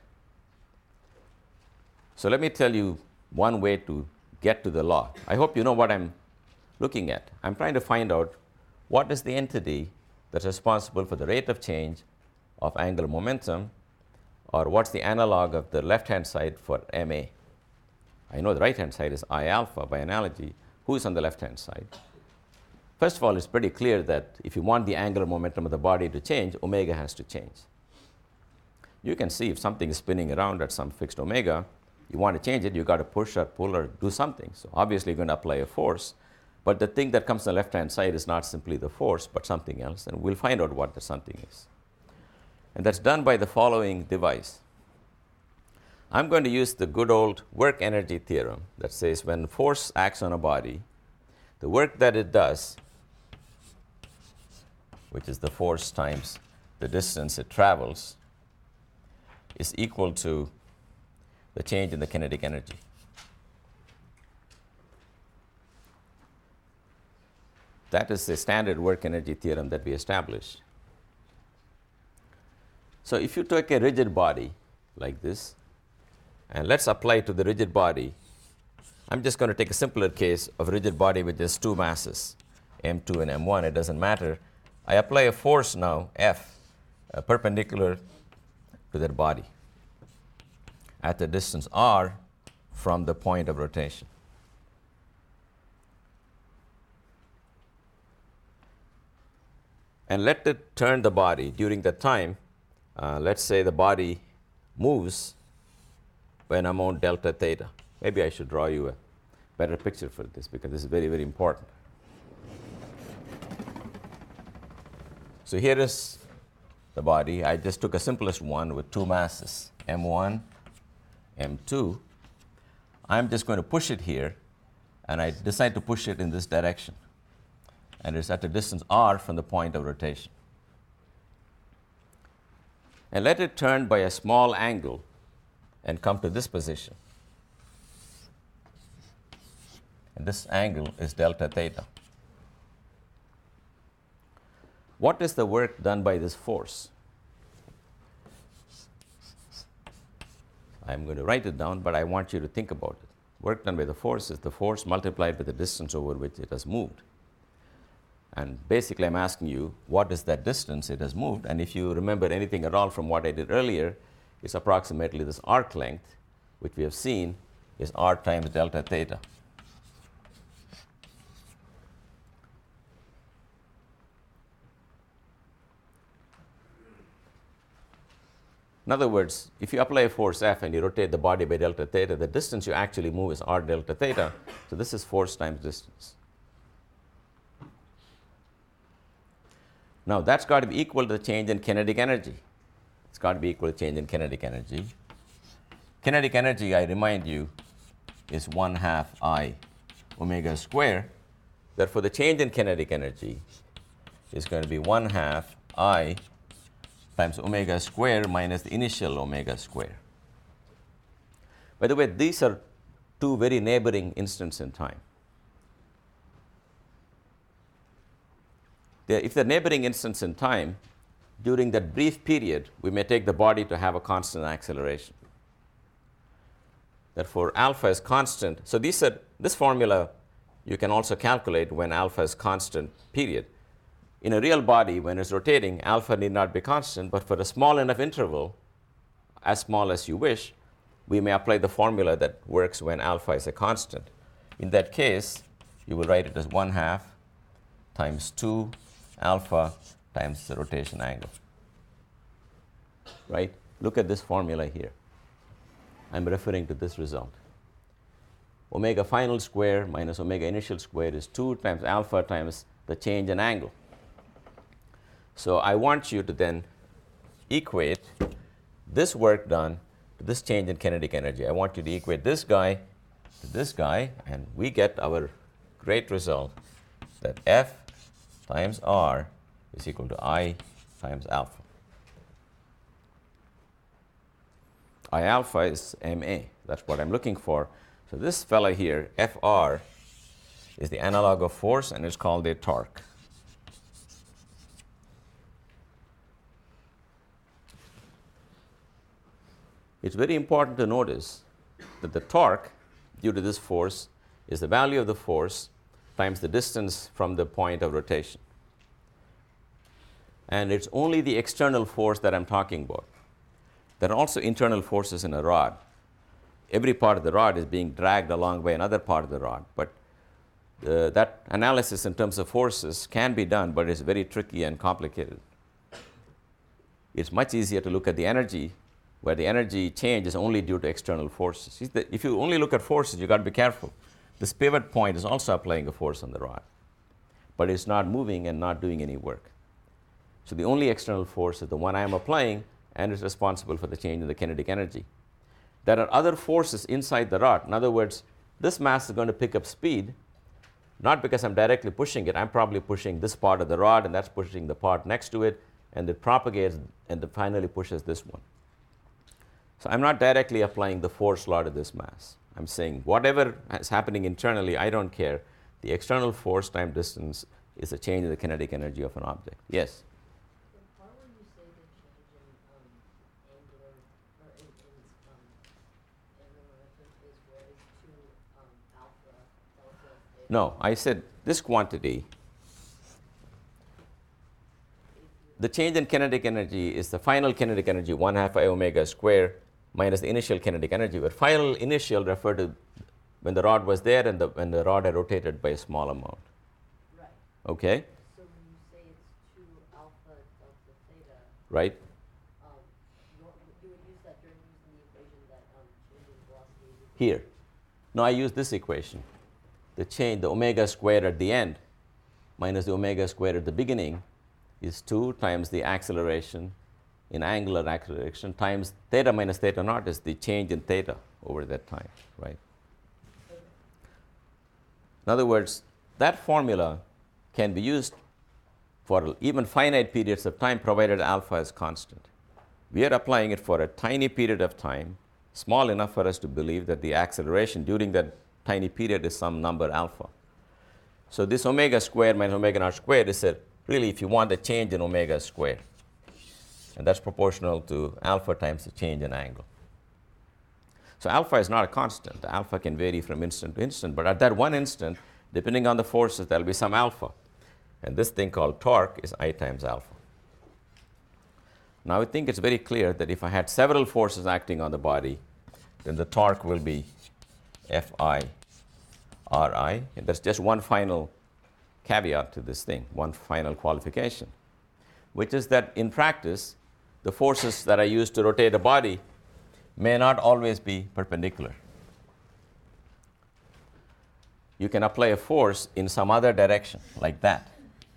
So let me tell you one way to get to the law. I hope you know what I'm looking at. I'm trying to find out what is the entity that's responsible for the rate of change of angular momentum, or what's the analog of the left-hand side for ma. I know the right-hand side is I alpha by analogy. Who is on the left-hand side? First of all, it's pretty clear that if you want the angular momentum of the body to change, omega has to change. You can see if something is spinning around at some fixed omega, you want to change it, you've got to push or pull or do something. So obviously you're going to apply a force, but the thing that comes on the left-hand side is not simply the force, but something else, and we'll find out what the something is. And that's done by the following device. I'm going to use the good old work energy theorem that says when force acts on a body, the work that it does, which is the force times the distance it travels, is equal to the change in the kinetic energy. That is the standard work energy theorem that we established. So if you take a rigid body like this, and let's apply to the rigid body, I'm just going to take a simpler case of rigid body with just two masses. M two and M one, it doesn't matter. I apply a force now, F, uh, perpendicular to that body at the distance r from the point of rotation. And let it turn the body during the time. Uh, let's say the body moves by an amount delta theta. Maybe I should draw you a better picture for this because this is very, very important. So here is the body. I just took a simplest one with two masses, M one, M two. I'm just going to push it here, and I decide to push it in this direction. And it's at a distance r from the point of rotation. And let it turn by a small angle and come to this position. And this angle is delta theta. What is the work done by this force? I'm going to write it down, but I want you to think about it. Work done by the force is the force multiplied by the distance over which it has moved. And basically, I'm asking you, what is that distance it has moved? And if you remember anything at all from what I did earlier, it's approximately this arc length, which we have seen is r times delta theta. In other words, if you apply a force F and you rotate the body by delta theta, the distance you actually move is r delta theta. So this is force times distance. Now, that's got to be equal to the change in kinetic energy. It's got to be equal to change in kinetic energy. Kinetic energy, I remind you, is one half I omega square. Therefore, the change in kinetic energy is going to be one half I times omega square minus the initial omega square. By the way, these are two very neighboring instants in time. They're, if they're neighboring instants in time, during that brief period, we may take the body to have a constant acceleration. Therefore, alpha is constant. So these are, this formula you can also calculate when alpha is constant, period. In a real body, when it's rotating, alpha need not be constant, but for a small enough interval, as small as you wish, we may apply the formula that works when alpha is a constant. In that case, you will write it as one half times two alpha times the rotation angle. Right? Look at this formula here. I'm referring to this result. Omega final square minus omega initial square is two times alpha times the change in angle. So I want you to then equate this work done to this change in kinetic energy. I want you to equate this guy to this guy, and we get our great result that F times R is equal to I times alpha. I alpha is M A. That's what I'm looking for. So this fellow here, F R, is the analog of force, and it's called a torque. It's very important to notice that the torque due to this force is the value of the force times the distance from the point of rotation. And it's only the external force that I'm talking about. There are also internal forces in a rod. Every part of the rod is being dragged along by another part of the rod. But uh, that analysis in terms of forces can be done, but it's very tricky and complicated. It's much easier to look at the energy, where the energy change is only due to external forces. If you only look at forces, you've got to be careful. This pivot point is also applying a force on the rod, but it's not moving and not doing any work. So the only external force is the one I am applying, and is responsible for the change in the kinetic energy. There are other forces inside the rod. In other words, this mass is going to pick up speed, not because I'm directly pushing it. I'm probably pushing this part of the rod, and that's pushing the part next to it, and it propagates and it finally pushes this one. So I'm not directly applying the force law to this mass. I'm saying whatever is happening internally, I don't care. The external force time distance is a change in the kinetic energy of an object. Yes? The part where you say the change in um, angular, or in, in um, angular momentum is where it's two um, alpha delta theta? No, I said this quantity the change in kinetic energy is the final kinetic energy, one half I omega square minus the initial kinetic energy, where final initial referred to when the rod was there and the, when the rod had rotated by a small amount. Right. Okay? So when you say it's two alpha delta theta, Right? um, you, you would use that during using the equation that um, change in velocity is equal Here. No, I use this equation. The change, the omega squared at the end minus the omega squared at the beginning is two times the acceleration in angular acceleration times theta minus theta naught is the change in theta over that time, right? In other words, that formula can be used for even finite periods of time provided alpha is constant. We are applying it for a tiny period of time, small enough for us to believe that the acceleration during that tiny period is some number alpha. So this omega squared minus omega naught squared is a, really, if you want, a change in omega squared. And that's proportional to alpha times the change in angle. So alpha is not a constant. Alpha can vary from instant to instant, but at that one instant, depending on the forces, there will be some alpha. And this thing called torque is I times alpha. Now I think it's very clear that if I had several forces acting on the body, then the torque will be Fi Ri. And there's just one final caveat to this thing, one final qualification, which is that in practice, the forces that I use to rotate a body may not always be perpendicular. You can apply a force in some other direction, like that.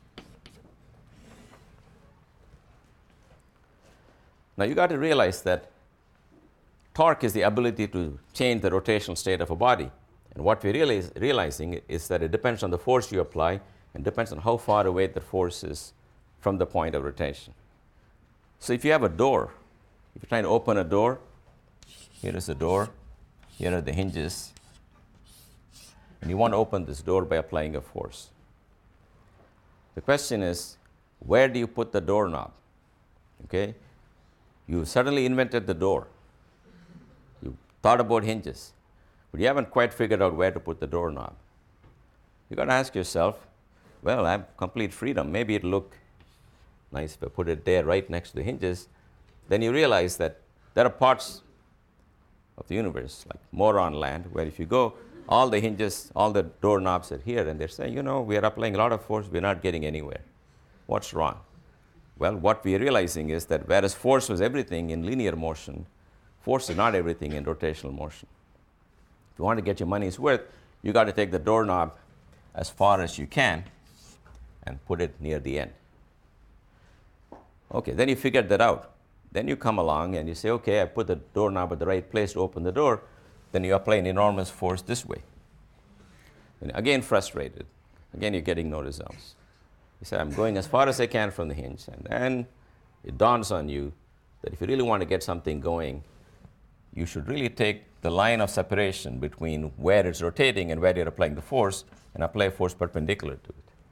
Now you got to realize that torque is the ability to change the rotational state of a body. And what we're realize, realizing is that it depends on the force you apply and depends on how far away the force is from the point of rotation. So if you have a door, if you're trying to open a door, here is the door, here are the hinges, and you want to open this door by applying a force. The question is, where do you put the doorknob? Okay? You suddenly invented the door. You thought about hinges, but you haven't quite figured out where to put the doorknob. You got to ask yourself, well, I have complete freedom. Maybe it'll look nice if I put it there right next to the hinges. Then you realize that there are parts of the universe, like Moron Land, where if you go, all the hinges, all the doorknobs are here, and they're saying, you know, we are applying a lot of force, we're not getting anywhere. What's wrong? Well, what we're realizing is that whereas force was everything in linear motion, force is not everything in rotational motion. If you want to get your money's worth, you got to take the doorknob as far as you can and put it near the end. Okay, then you figured that out. Then you come along and you say, okay, I put the doorknob at the right place to open the door. Then you apply an enormous force this way. And again, frustrated. Again, you're getting no results. You say, I'm going as far as I can from the hinge. And then it dawns on you that if you really want to get something going, you should really take the line of separation between where it's rotating and where you're applying the force and apply a force perpendicular to it.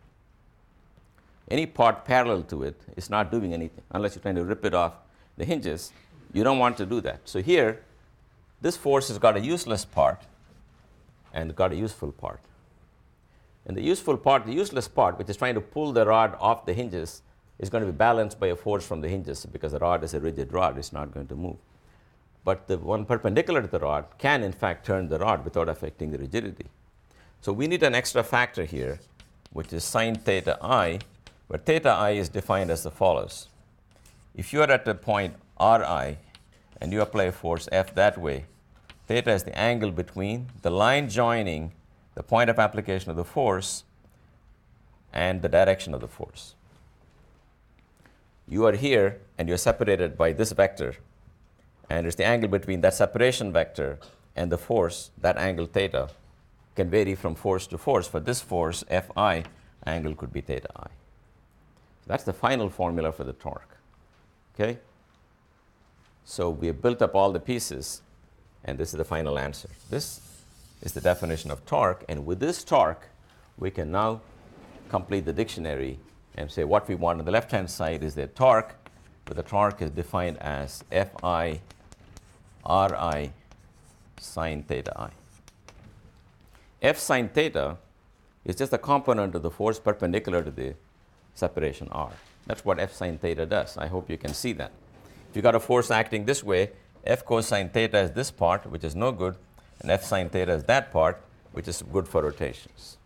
Any part parallel to it is not doing anything unless you're trying to rip it off the hinges. You don't want to do that. So here, this force has got a useless part and got a useful part. And the useful part, the useless part, which is trying to pull the rod off the hinges, is going to be balanced by a force from the hinges because the rod is a rigid rod. It's not going to move. But the one perpendicular to the rod can, in fact, turn the rod without affecting the rigidity. So we need an extra factor here, which is sine theta I, where theta I is defined as the follows. If you are at a point Ri and you apply a force F that way, theta is the angle between the line joining the point of application of the force and the direction of the force. You are here and you're separated by this vector, and it's the angle between that separation vector and the force. That angle theta can vary from force to force. For this force, Fi, angle could be theta I. That's the final formula for the torque. Okay? So we have built up all the pieces, and this is the final answer. This is the definition of torque, and with this torque, we can now complete the dictionary and say what we want on the left-hand side is the torque, but the torque is defined as Fi Ri sine theta I. F sine theta is just a component of the force perpendicular to the separation R. That's what F sine theta does. I hope you can see that. If you got a force acting this way, F cosine theta is this part, which is no good, and F sine theta is that part, which is good for rotations.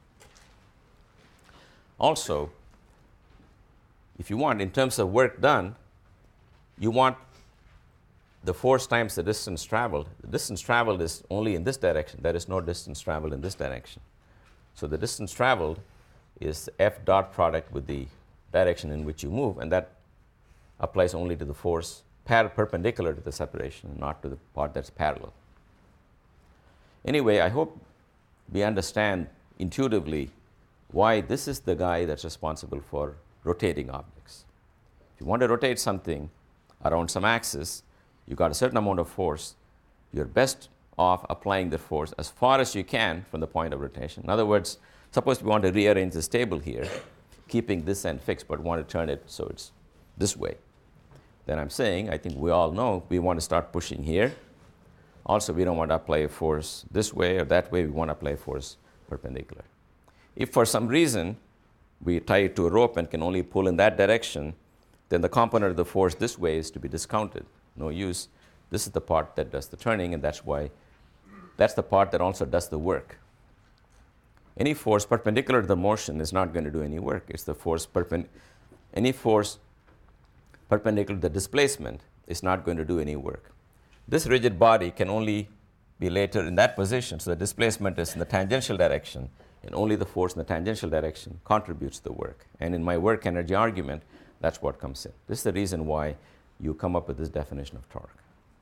Also, if you want, in terms of work done, you want the force times the distance traveled. The distance traveled is only in this direction. There is no distance traveled in this direction. So the distance traveled is F dot product with the direction in which you move, and that applies only to the force par perpendicular to the separation, not to the part that's parallel. Anyway, I hope we understand intuitively why this is the guy that's responsible for rotating objects. If you want to rotate something around some axis, you got a certain amount of force. You're best off applying the force as far as you can from the point of rotation. In other words, suppose we want to rearrange this table here, keeping this end fixed, but want to turn it so it's this way. Then I'm saying, I think we all know, we want to start pushing here. Also, we don't want to apply a force this way or that way. We want to apply a force perpendicular. If for some reason we tie it to a rope and can only pull in that direction, then the component of the force this way is to be discounted. No use. This is the part that does the turning, and that's why that's the part that also does the work. Any force perpendicular to the motion is not going to do any work. It's the force perpen any force perpendicular to the displacement is not going to do any work. This rigid body can only be later in that position, so the displacement is in the tangential direction, and only the force in the tangential direction contributes to the work. And in my work energy argument, that's what comes in. This is the reason why you come up with this definition of torque.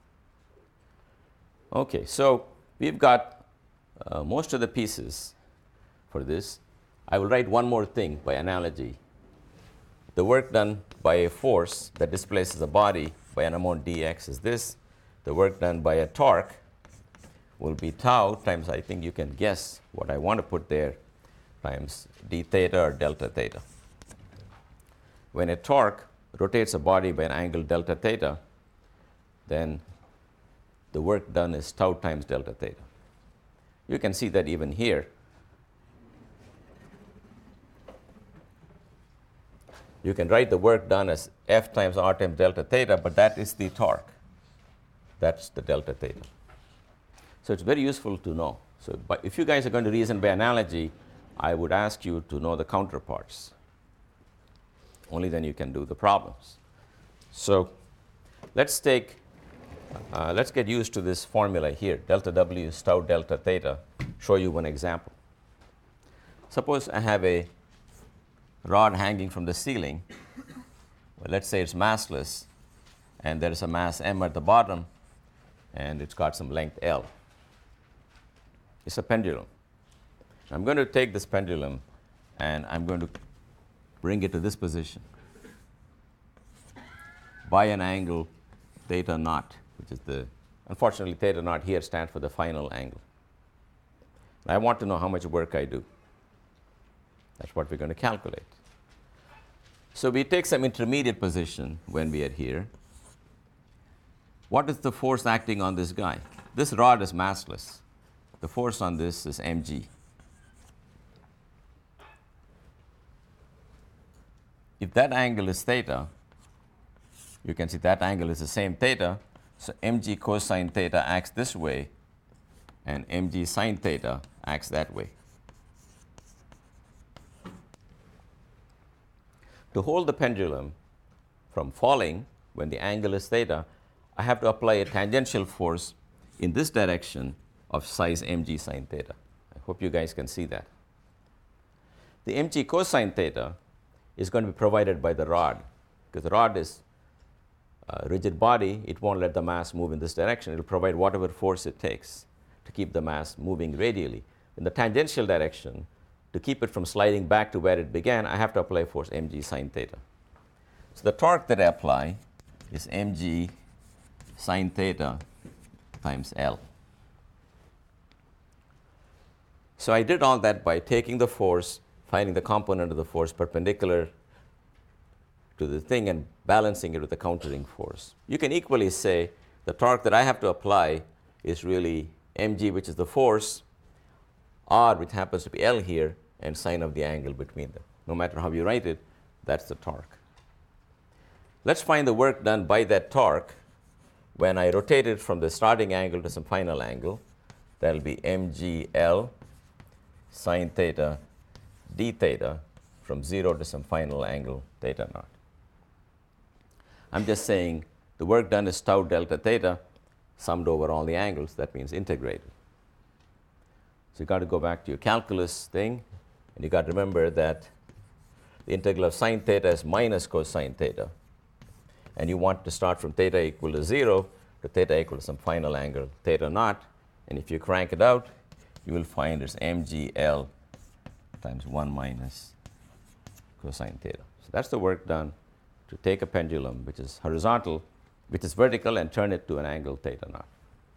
Okay, so we've got uh, most of the pieces for this. I will write one more thing by analogy. The work done by a force that displaces a body by an amount dx is this. The work done by a torque will be tau times, I think you can guess what I want to put there, times d theta or delta theta. When a torque rotates a body by an angle delta theta, then the work done is tau times delta theta. You can see that even here. You can write the work done as F times R times delta theta, but that is the torque. That's the delta theta. So it's very useful to know. So but if you guys are going to reason by analogy, I would ask you to know the counterparts. Only then you can do the problems. So let's take, uh, let's get used to this formula here. Delta W is tau delta theta. Show you one example. Suppose I have a rod hanging from the ceiling. Well, let's say it's massless, and there is a mass m at the bottom, and it's got some length L. It's a pendulum. I'm going to take this pendulum, and I'm going to bring it to this position by an angle theta naught, which is the, unfortunately, theta naught here stands for the final angle. And I want to know how much work I do. That's what we're going to calculate. So we take some intermediate position when we are here. What is the force acting on this guy? This rod is massless. The force on this is mg. If that angle is theta, you can see that angle is the same theta, so mg cosine theta acts this way, and mg sine theta acts that way. To hold the pendulum from falling when the angle is theta, I have to apply a tangential force in this direction of size mg sine theta. I hope you guys can see that. The mg cosine theta is going to be provided by the rod, because the rod is a rigid body. It won't let the mass move in this direction. It will provide whatever force it takes to keep the mass moving radially. In the tangential direction, to keep it from sliding back to where it began, I have to apply force mg sine theta. So the torque that I apply is mg sine theta times L. So I did all that by taking the force, finding the component of the force perpendicular to the thing, and balancing it with the countering force. You can equally say the torque that I have to apply is really mg, which is the force, r, which happens to be L here, and sine of the angle between them. No matter how you write it, that's the torque. let's find the work done by that torque when I rotate it from the starting angle to some final angle. That'll be mgl sine theta d theta from zero to some final angle theta naught. I'm just saying the work done is tau delta theta summed over all the angles. That means integrated. So you got to go back to your calculus thing, and you got to remember that the integral of sine theta is minus cosine theta. And you want to start from theta equal to zero to theta equal to some final angle theta naught. And if you crank it out, you will find it's mgl times one minus cosine theta. So that's the work done to take a pendulum which is horizontal, which is vertical, and turn it to an angle theta naught.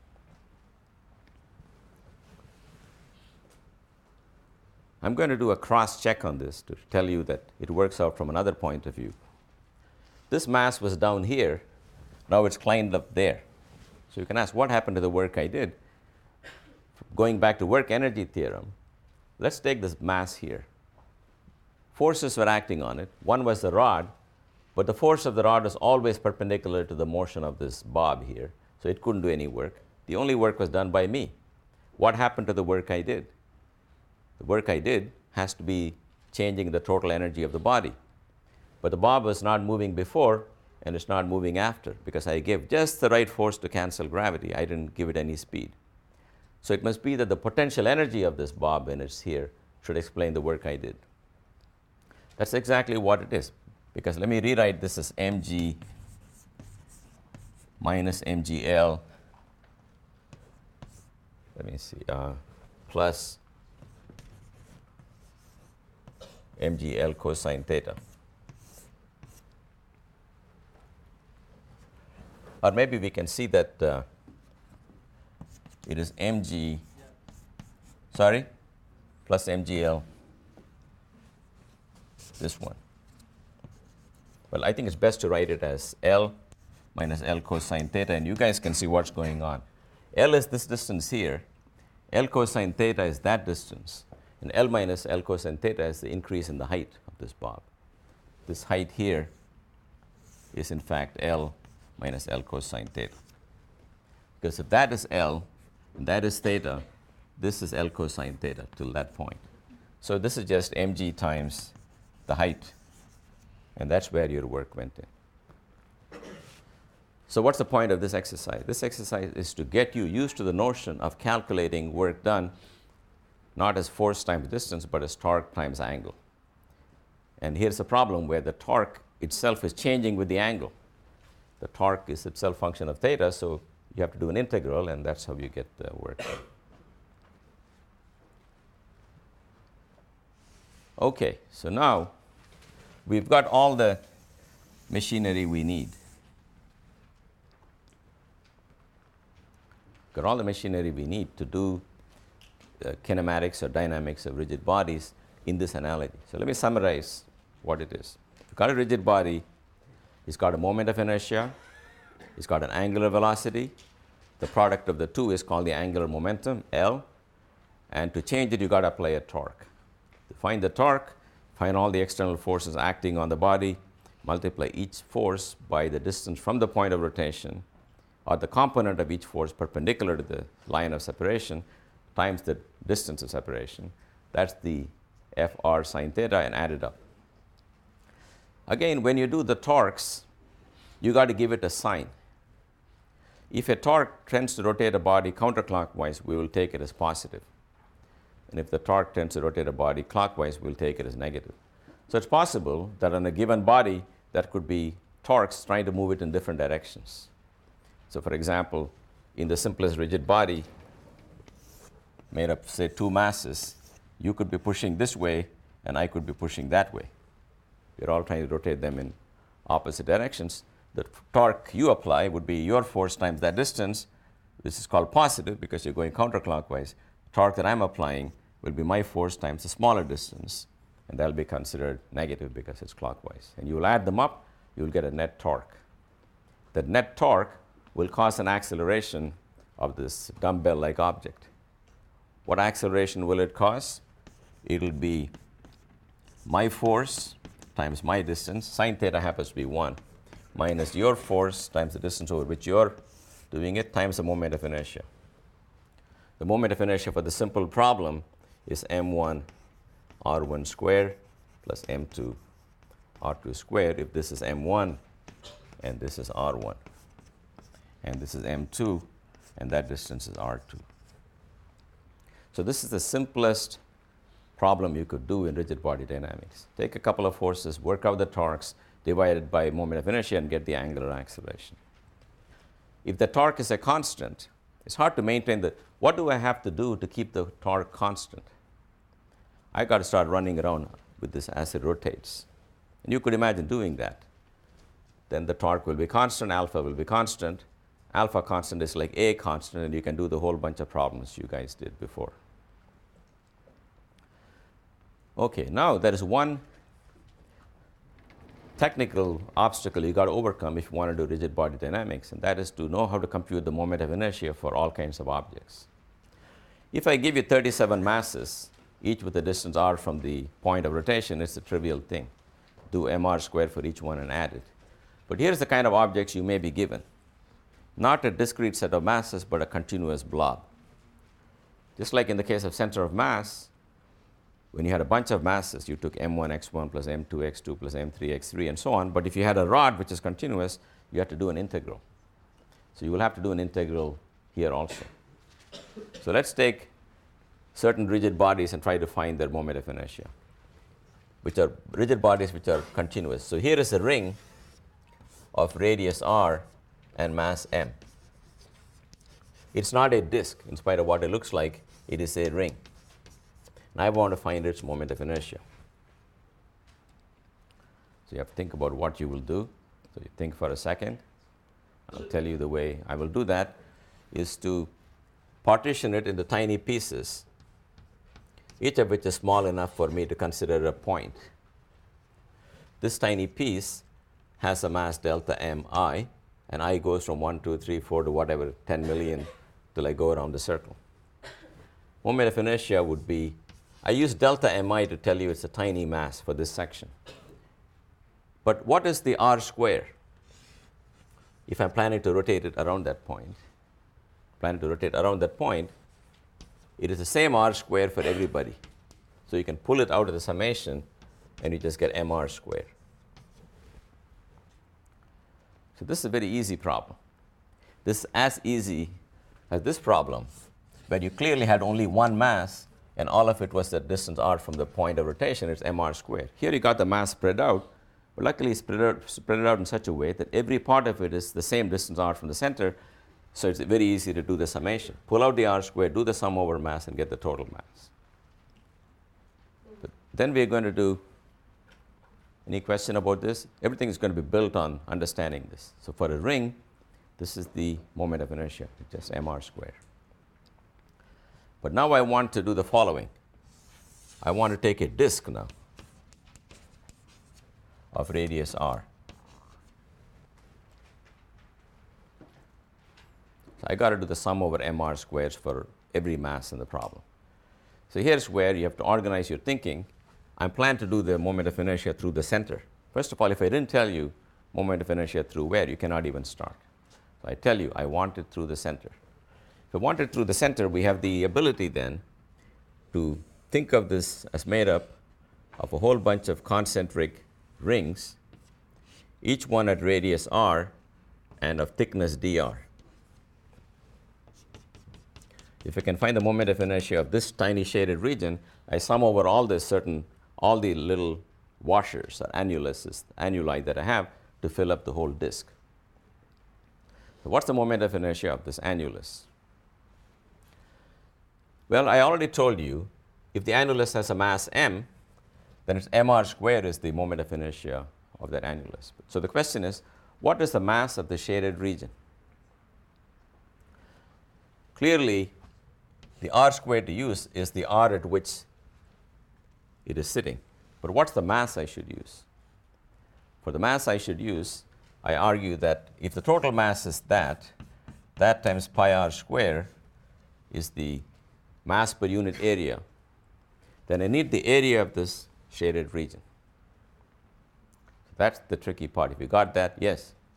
I'm going to do a cross check on this to tell you that it works out from another point of view. This mass was down here. Now it's climbed up there. So you can ask, what happened to the work I did? Going back to work energy theorem, let's take this mass here. Forces were acting on it. One was the rod, but the force of the rod was always perpendicular to the motion of this bob here, so it couldn't do any work. The only work was done by me. What happened to the work I did? The work I did has to be changing the total energy of the body. But the bob was not moving before, and it's not moving after, because I gave just the right force to cancel gravity. I didn't give it any speed. So it must be that the potential energy of this bob when it's here should explain the work I did. That's exactly what it is, because let me rewrite this as mg minus mgl, let me see, uh, plus mgl cosine theta. Or maybe we can see that uh, it is mg, sorry, plus mgl, this one. Well, I think it's best to write it as L minus L cosine theta, and you guys can see what's going on. L is this distance here. L cosine theta is that distance. And L minus L cosine theta is the increase in the height of this bob. This height here is in fact L minus L cosine theta. Because if that is L and that is theta, this is L cosine theta till that point. So this is just mg times the height, and that's where your work went in. So what's the point of this exercise? This exercise is to get you used to the notion of calculating work done not as force times distance, but as torque times angle. And here's a problem where the torque itself is changing with the angle. The torque is itself function of theta, so you have to do an integral, and that's how you get the work done. Okay, so now we've got all the machinery we need. Got all the machinery we need to do the kinematics or dynamics of rigid bodies in this analogy. So let me summarize what it is. You've got a rigid body. It's got a moment of inertia. It's got an angular velocity. The product of the two is called the angular momentum, L. And to change it, you've got to apply a torque. To find the torque, find all the external forces acting on the body, multiply each force by the distance from the point of rotation, or the component of each force perpendicular to the line of separation, times the distance of separation. That's the Fr sine theta, and add it up. Again, when you do the torques, you got to give it a sign. If a torque tends to rotate a body counterclockwise, we will take it as positive. And if the torque tends to rotate a body clockwise, we'll take it as negative. So it's possible that on a given body, that could be torques trying to move it in different directions. So for example, in the simplest rigid body, made up, say, two masses, you could be pushing this way, and I could be pushing that way. We're all trying to rotate them in opposite directions. The torque you apply would be your force times that distance. This is called positive because you're going counterclockwise. Torque that I'm applying will be my force times the smaller distance, and that'll be considered negative because it's clockwise. And you will add them up, you'll get a net torque. The net torque will cause an acceleration of this dumbbell-like object. What acceleration will it cause? It'll be my force times my distance. Sine theta happens to be one. minus your force times the distance over which you're doing it times the moment of inertia. The moment of inertia for the simple problem is m one r one squared plus m two r two squared if this is m one and this is r one. And this is m two and that distance is r two. So this is the simplest problem you could do in rigid body dynamics. Take a couple of forces, work out the torques, divide it by moment of inertia and get the angular acceleration. If the torque is a constant, it's hard to maintain the, what do I have to do to keep the torque constant? I got to start running around with this as it rotates. And you could imagine doing that. Then the torque will be constant, alpha will be constant. Alpha constant is like A constant, and you can do the whole bunch of problems you guys did before. Okay, now there is one technical obstacle you got to overcome if you want to do rigid body dynamics, and that is to know how to compute the moment of inertia for all kinds of objects. If I give you thirty-seven masses, each with a distance r from the point of rotation, it's a trivial thing. Do mr squared for each one and add it. But here's the kind of objects you may be given. Not a discrete set of masses, but a continuous blob. Just like in the case of center of mass, when you had a bunch of masses, you took m one x one plus m two x two plus m three x three and so on. But if you had a rod which is continuous, you have to do an integral. So you will have to do an integral here also. So let's take certain rigid bodies and try to find their moment of inertia, which are rigid bodies which are continuous. So here is a ring of radius r and mass m. It's not a disk, in spite of what it looks like, it is a ring. And I want to find its moment of inertia. So you have to think about what you will do. So you think for a second. I'll tell you the way I will do that is to partition it into tiny pieces, each of which is small enough for me to consider a point. This tiny piece has a mass delta m I, and I goes from one, two, three, four to whatever, ten million till I go around the circle. Moment of inertia would be, I use delta mi to tell you it's a tiny mass for this section. But what is the r square if I'm planning to rotate it around that point? Planning to rotate around that point, it is the same r square for everybody. So you can pull it out of the summation and you just get mr squared. So this is a very easy problem. This is as easy as this problem, where you clearly had only one mass and all of it was the distance r from the point of rotation. It's mr squared. Here you got the mass spread out, but luckily it's spread out, spread it out in such a way that every part of it is the same distance r from the center, so it's very easy to do the summation. Pull out the r squared, do the sum over mass, and get the total mass. But then we're going to do, any question about this? Everything is going to be built on understanding this. So for a ring, this is the moment of inertia, just mr squared. But now I want to do the following. I want to take a disk now of radius r. So I got to do the sum over mr squares for every mass in the problem. So here's where you have to organize your thinking. I plan to do the moment of inertia through the center. First of all, if I didn't tell you moment of inertia through where, you cannot even start. So I tell you, I want it through the center. If I want it through the center, we have the ability then to think of this as made up of a whole bunch of concentric rings, each one at radius r and of thickness dr. If I can find the moment of inertia of this tiny shaded region, I sum over all the certain, all the little washers or annuluses, annuli that I have to fill up the whole disk. So what's the moment of inertia of this annulus? Well, I already told you, if the annulus has a mass m, then it's mr squared is the moment of inertia of that annulus. So the question is, what is the mass of the shaded region? Clearly, the r squared to use is the r at which it is sitting. But what's the mass I should use? For the mass I should use, I argue that if the total mass is that, that times pi r squared is the mass per unit area, then I need the area of this shaded region. That's the tricky part. If you got that, yes.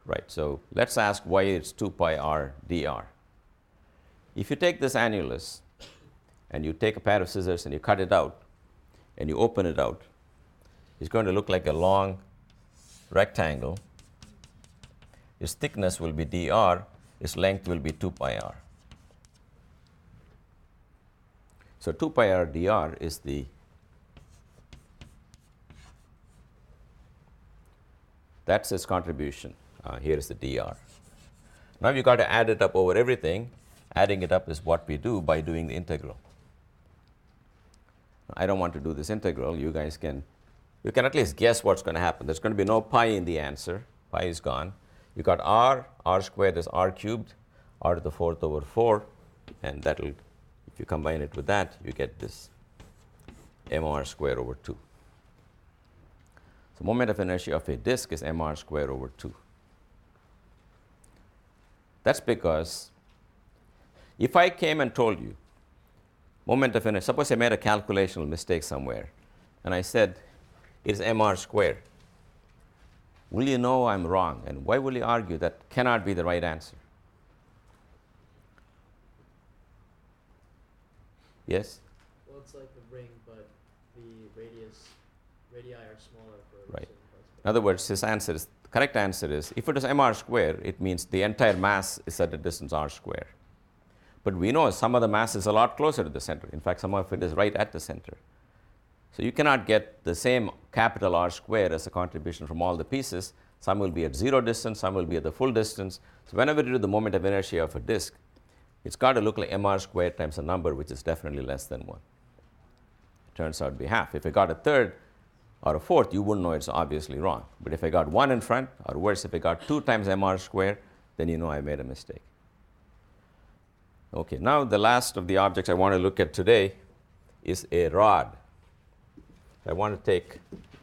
Right, so let's ask why it's two pi r dr. If you take this annulus and you take a pair of scissors and you cut it out and you open it out, it's going to look like a long rectangle. Its thickness will be dr, its length will be two pi r. So two pi r dr is the that's its contribution. Uh, here is the dr. Now you've got to add it up over everything. Adding it up is what we do by doing the integral. I don't want to do this integral. You guys can, you can at least guess what's going to happen. There's going to be no pi in the answer. Pi is gone. You got r, r squared is r cubed, r to the fourth over four, and that'll, if you combine it with that, you get this mr squared over two. So moment of inertia of a disk is mr squared over two. That's because if I came and told you moment of inertia, suppose I made a calculational mistake somewhere, and I said it's mr squared, will you know I'm wrong? And why will you argue that cannot be the right answer? Yes? Well, it's like a ring, but the radius, radii are smaller for Right. certain parts. In other words, his answer is, the correct answer is, if it is mr squared, it means the entire mass is at a distance r squared. But we know some of the mass is a lot closer to the center. In fact, some of it is right at the center. So you cannot get the same capital R squared as a contribution from all the pieces. Some will be at zero distance, some will be at the full distance. So whenever you do the moment of inertia of a disk, it's got to look like mr squared times a number which is definitely less than one. It turns out to be half. If I got a third or a fourth, you wouldn't know it's obviously wrong. But if I got one in front, or worse, if I got two times mr squared, then you know I made a mistake. Okay, now the last of the objects I want to look at today is a rod. I want to take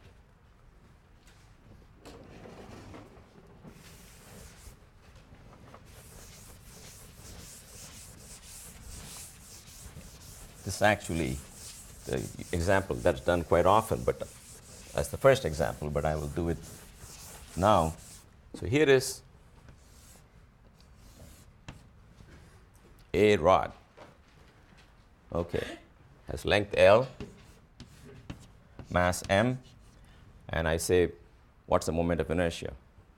this is actually the example that's done quite often, but that's the first example, but I will do it now. So here is a rod. Okay, has length L, mass m, and I say, what's the moment of inertia?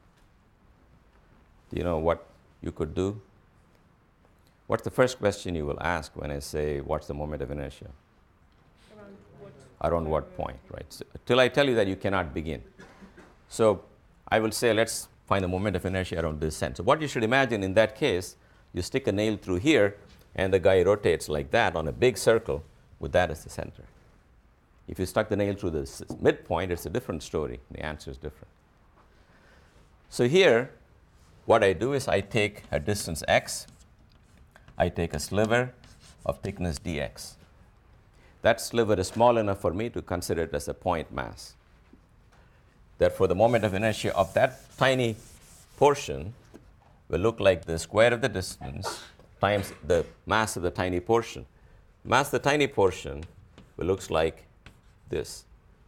Do you know what you could do? What's the first question you will ask when I say, what's the moment of inertia? Around what? Around what point, right? So, till I tell you that, you cannot begin. So I will say, let's find the moment of inertia around this center. So what you should imagine in that case, you stick a nail through here, and the guy rotates like that on a big circle with that as the center. If you stuck the nail through the midpoint, it's a different story. The answer is different. So here, what I do is I take a distance x, I take a sliver of thickness dx. That sliver is small enough for me to consider it as a point mass. Therefore, the moment of inertia of that tiny portion will look like the square of the distance times the mass of the tiny portion. Mass of the tiny portion will looks like this.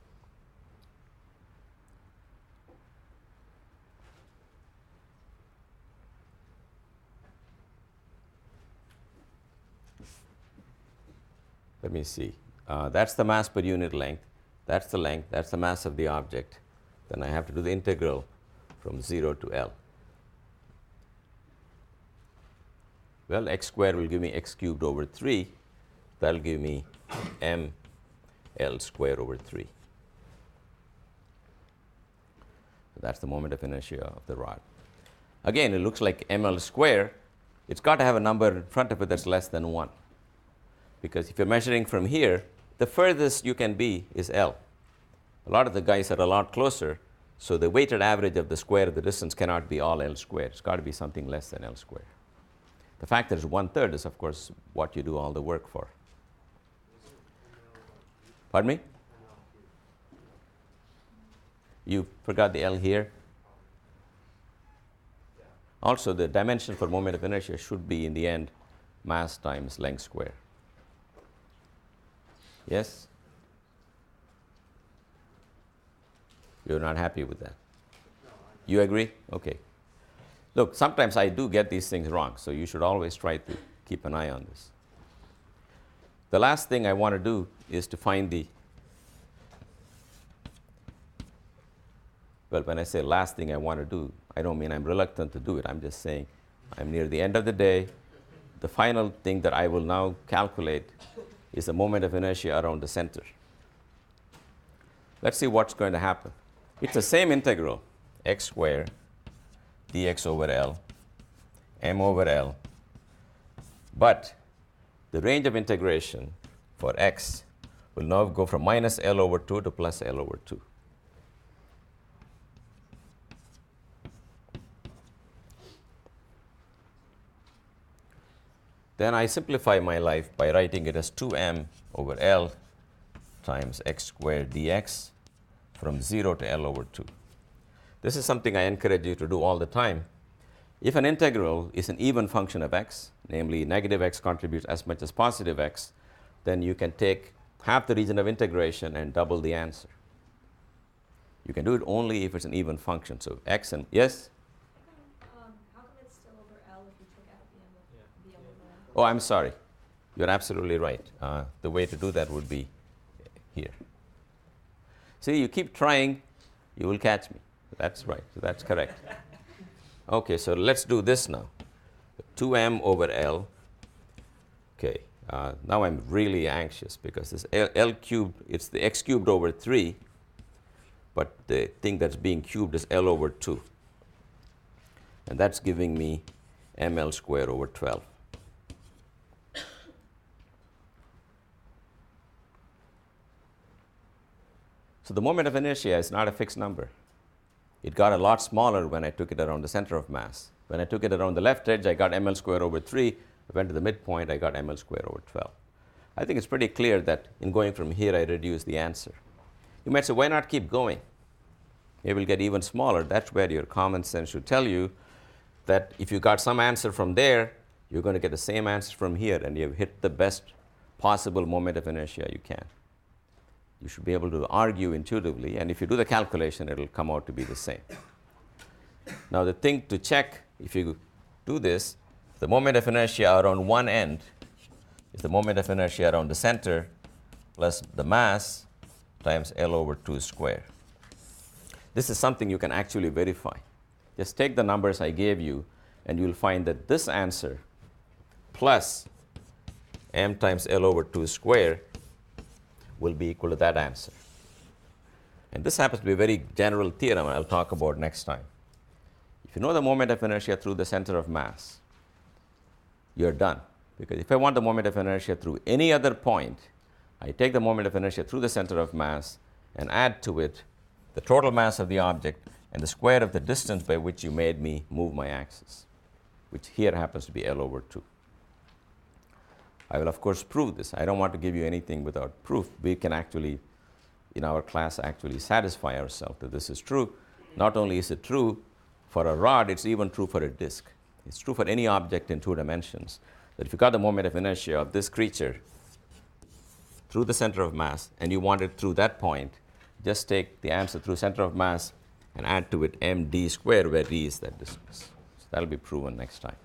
Let me see. Uh, that's the mass per unit length. That's the length. That's the mass of the object. Then I have to do the integral from zero to L. Well, x squared will give me x cubed over three. That'll give me m L squared over three. So that's the moment of inertia of the rod. Again, it looks like ml squared. It's got to have a number in front of it that's less than one. Because if you're measuring from here, the furthest you can be is L. A lot of the guys are a lot closer, so the weighted average of the square of the distance cannot be all L squared. It's got to be something less than L squared. The fact that it's one-third is, of course, what you do all the work for. Pardon me? You forgot the L here? Also, the dimension for moment of inertia should be, in the end, mass times length square. Yes? You're not happy with that? You agree? Okay. Look, sometimes I do get these things wrong, so you should always try to keep an eye on this. The last thing I want to do is to find the, well, when I say last thing I want to do, I don't mean I'm reluctant to do it. I'm just saying I'm near the end of the day. The final thing that I will now calculate is the moment of inertia around the center. Let's see what's going to happen. It's the same integral, x squared dx over L, m over L, but the range of integration for x will now go from minus L over two to plus L over two. Then I simplify my life by writing it as two m over L times x squared dx from zero to L over two. This is something I encourage you to do all the time. If an integral is an even function of x, namely negative x contributes as much as positive x, then you can take half the region of integration and double the answer. You can do it only if it's an even function. So x and, yes? Um, how come it's still over L if you took out the M of, Yeah. the M of L? Oh, I'm sorry. You're absolutely right. Uh, the way to do that would be here. See, you keep trying, you will catch me. That's right. So that's correct. Okay, so let's do this now. two m over L. Okay, uh, now I'm really anxious because this L, L cubed, it's the x cubed over three, but the thing that's being cubed is L over two. And that's giving me ml squared over twelve. So the moment of inertia is not a fixed number. It got a lot smaller when I took it around the center of mass. When I took it around the left edge, I got ml squared over three. I went to the midpoint, I got ml squared over twelve. I think it's pretty clear that in going from here, I reduce the answer. You might say, why not keep going? It will get even smaller. That's where your common sense should tell you that if you got some answer from there, you're going to get the same answer from here, and you've hit the best possible moment of inertia you can. You should be able to argue intuitively, and if you do the calculation, it will come out to be the same. Now, the thing to check, if you do this, the moment of inertia around one end is the moment of inertia around the center plus the mass times L over two squared. This is something you can actually verify. Just take the numbers I gave you, and you'll find that this answer plus m times L over two squared will be equal to that answer. And this happens to be a very general theorem I'll talk about next time. If you know the moment of inertia through the center of mass, you're done. Because if I want the moment of inertia through any other point, I take the moment of inertia through the center of mass and add to it the total mass of the object and the square of the distance by which you made me move my axis, which here happens to be L over two. I will, of course, prove this. I don't want to give you anything without proof. We can actually, in our class, actually satisfy ourselves that this is true. Not only is it true for a rod, it's even true for a disk. It's true for any object in two dimensions, that if you got the moment of inertia of this creature through the center of mass, and you want it through that point, just take the answer through center of mass and add to it md squared, where d is that distance. So that'll be proven next time.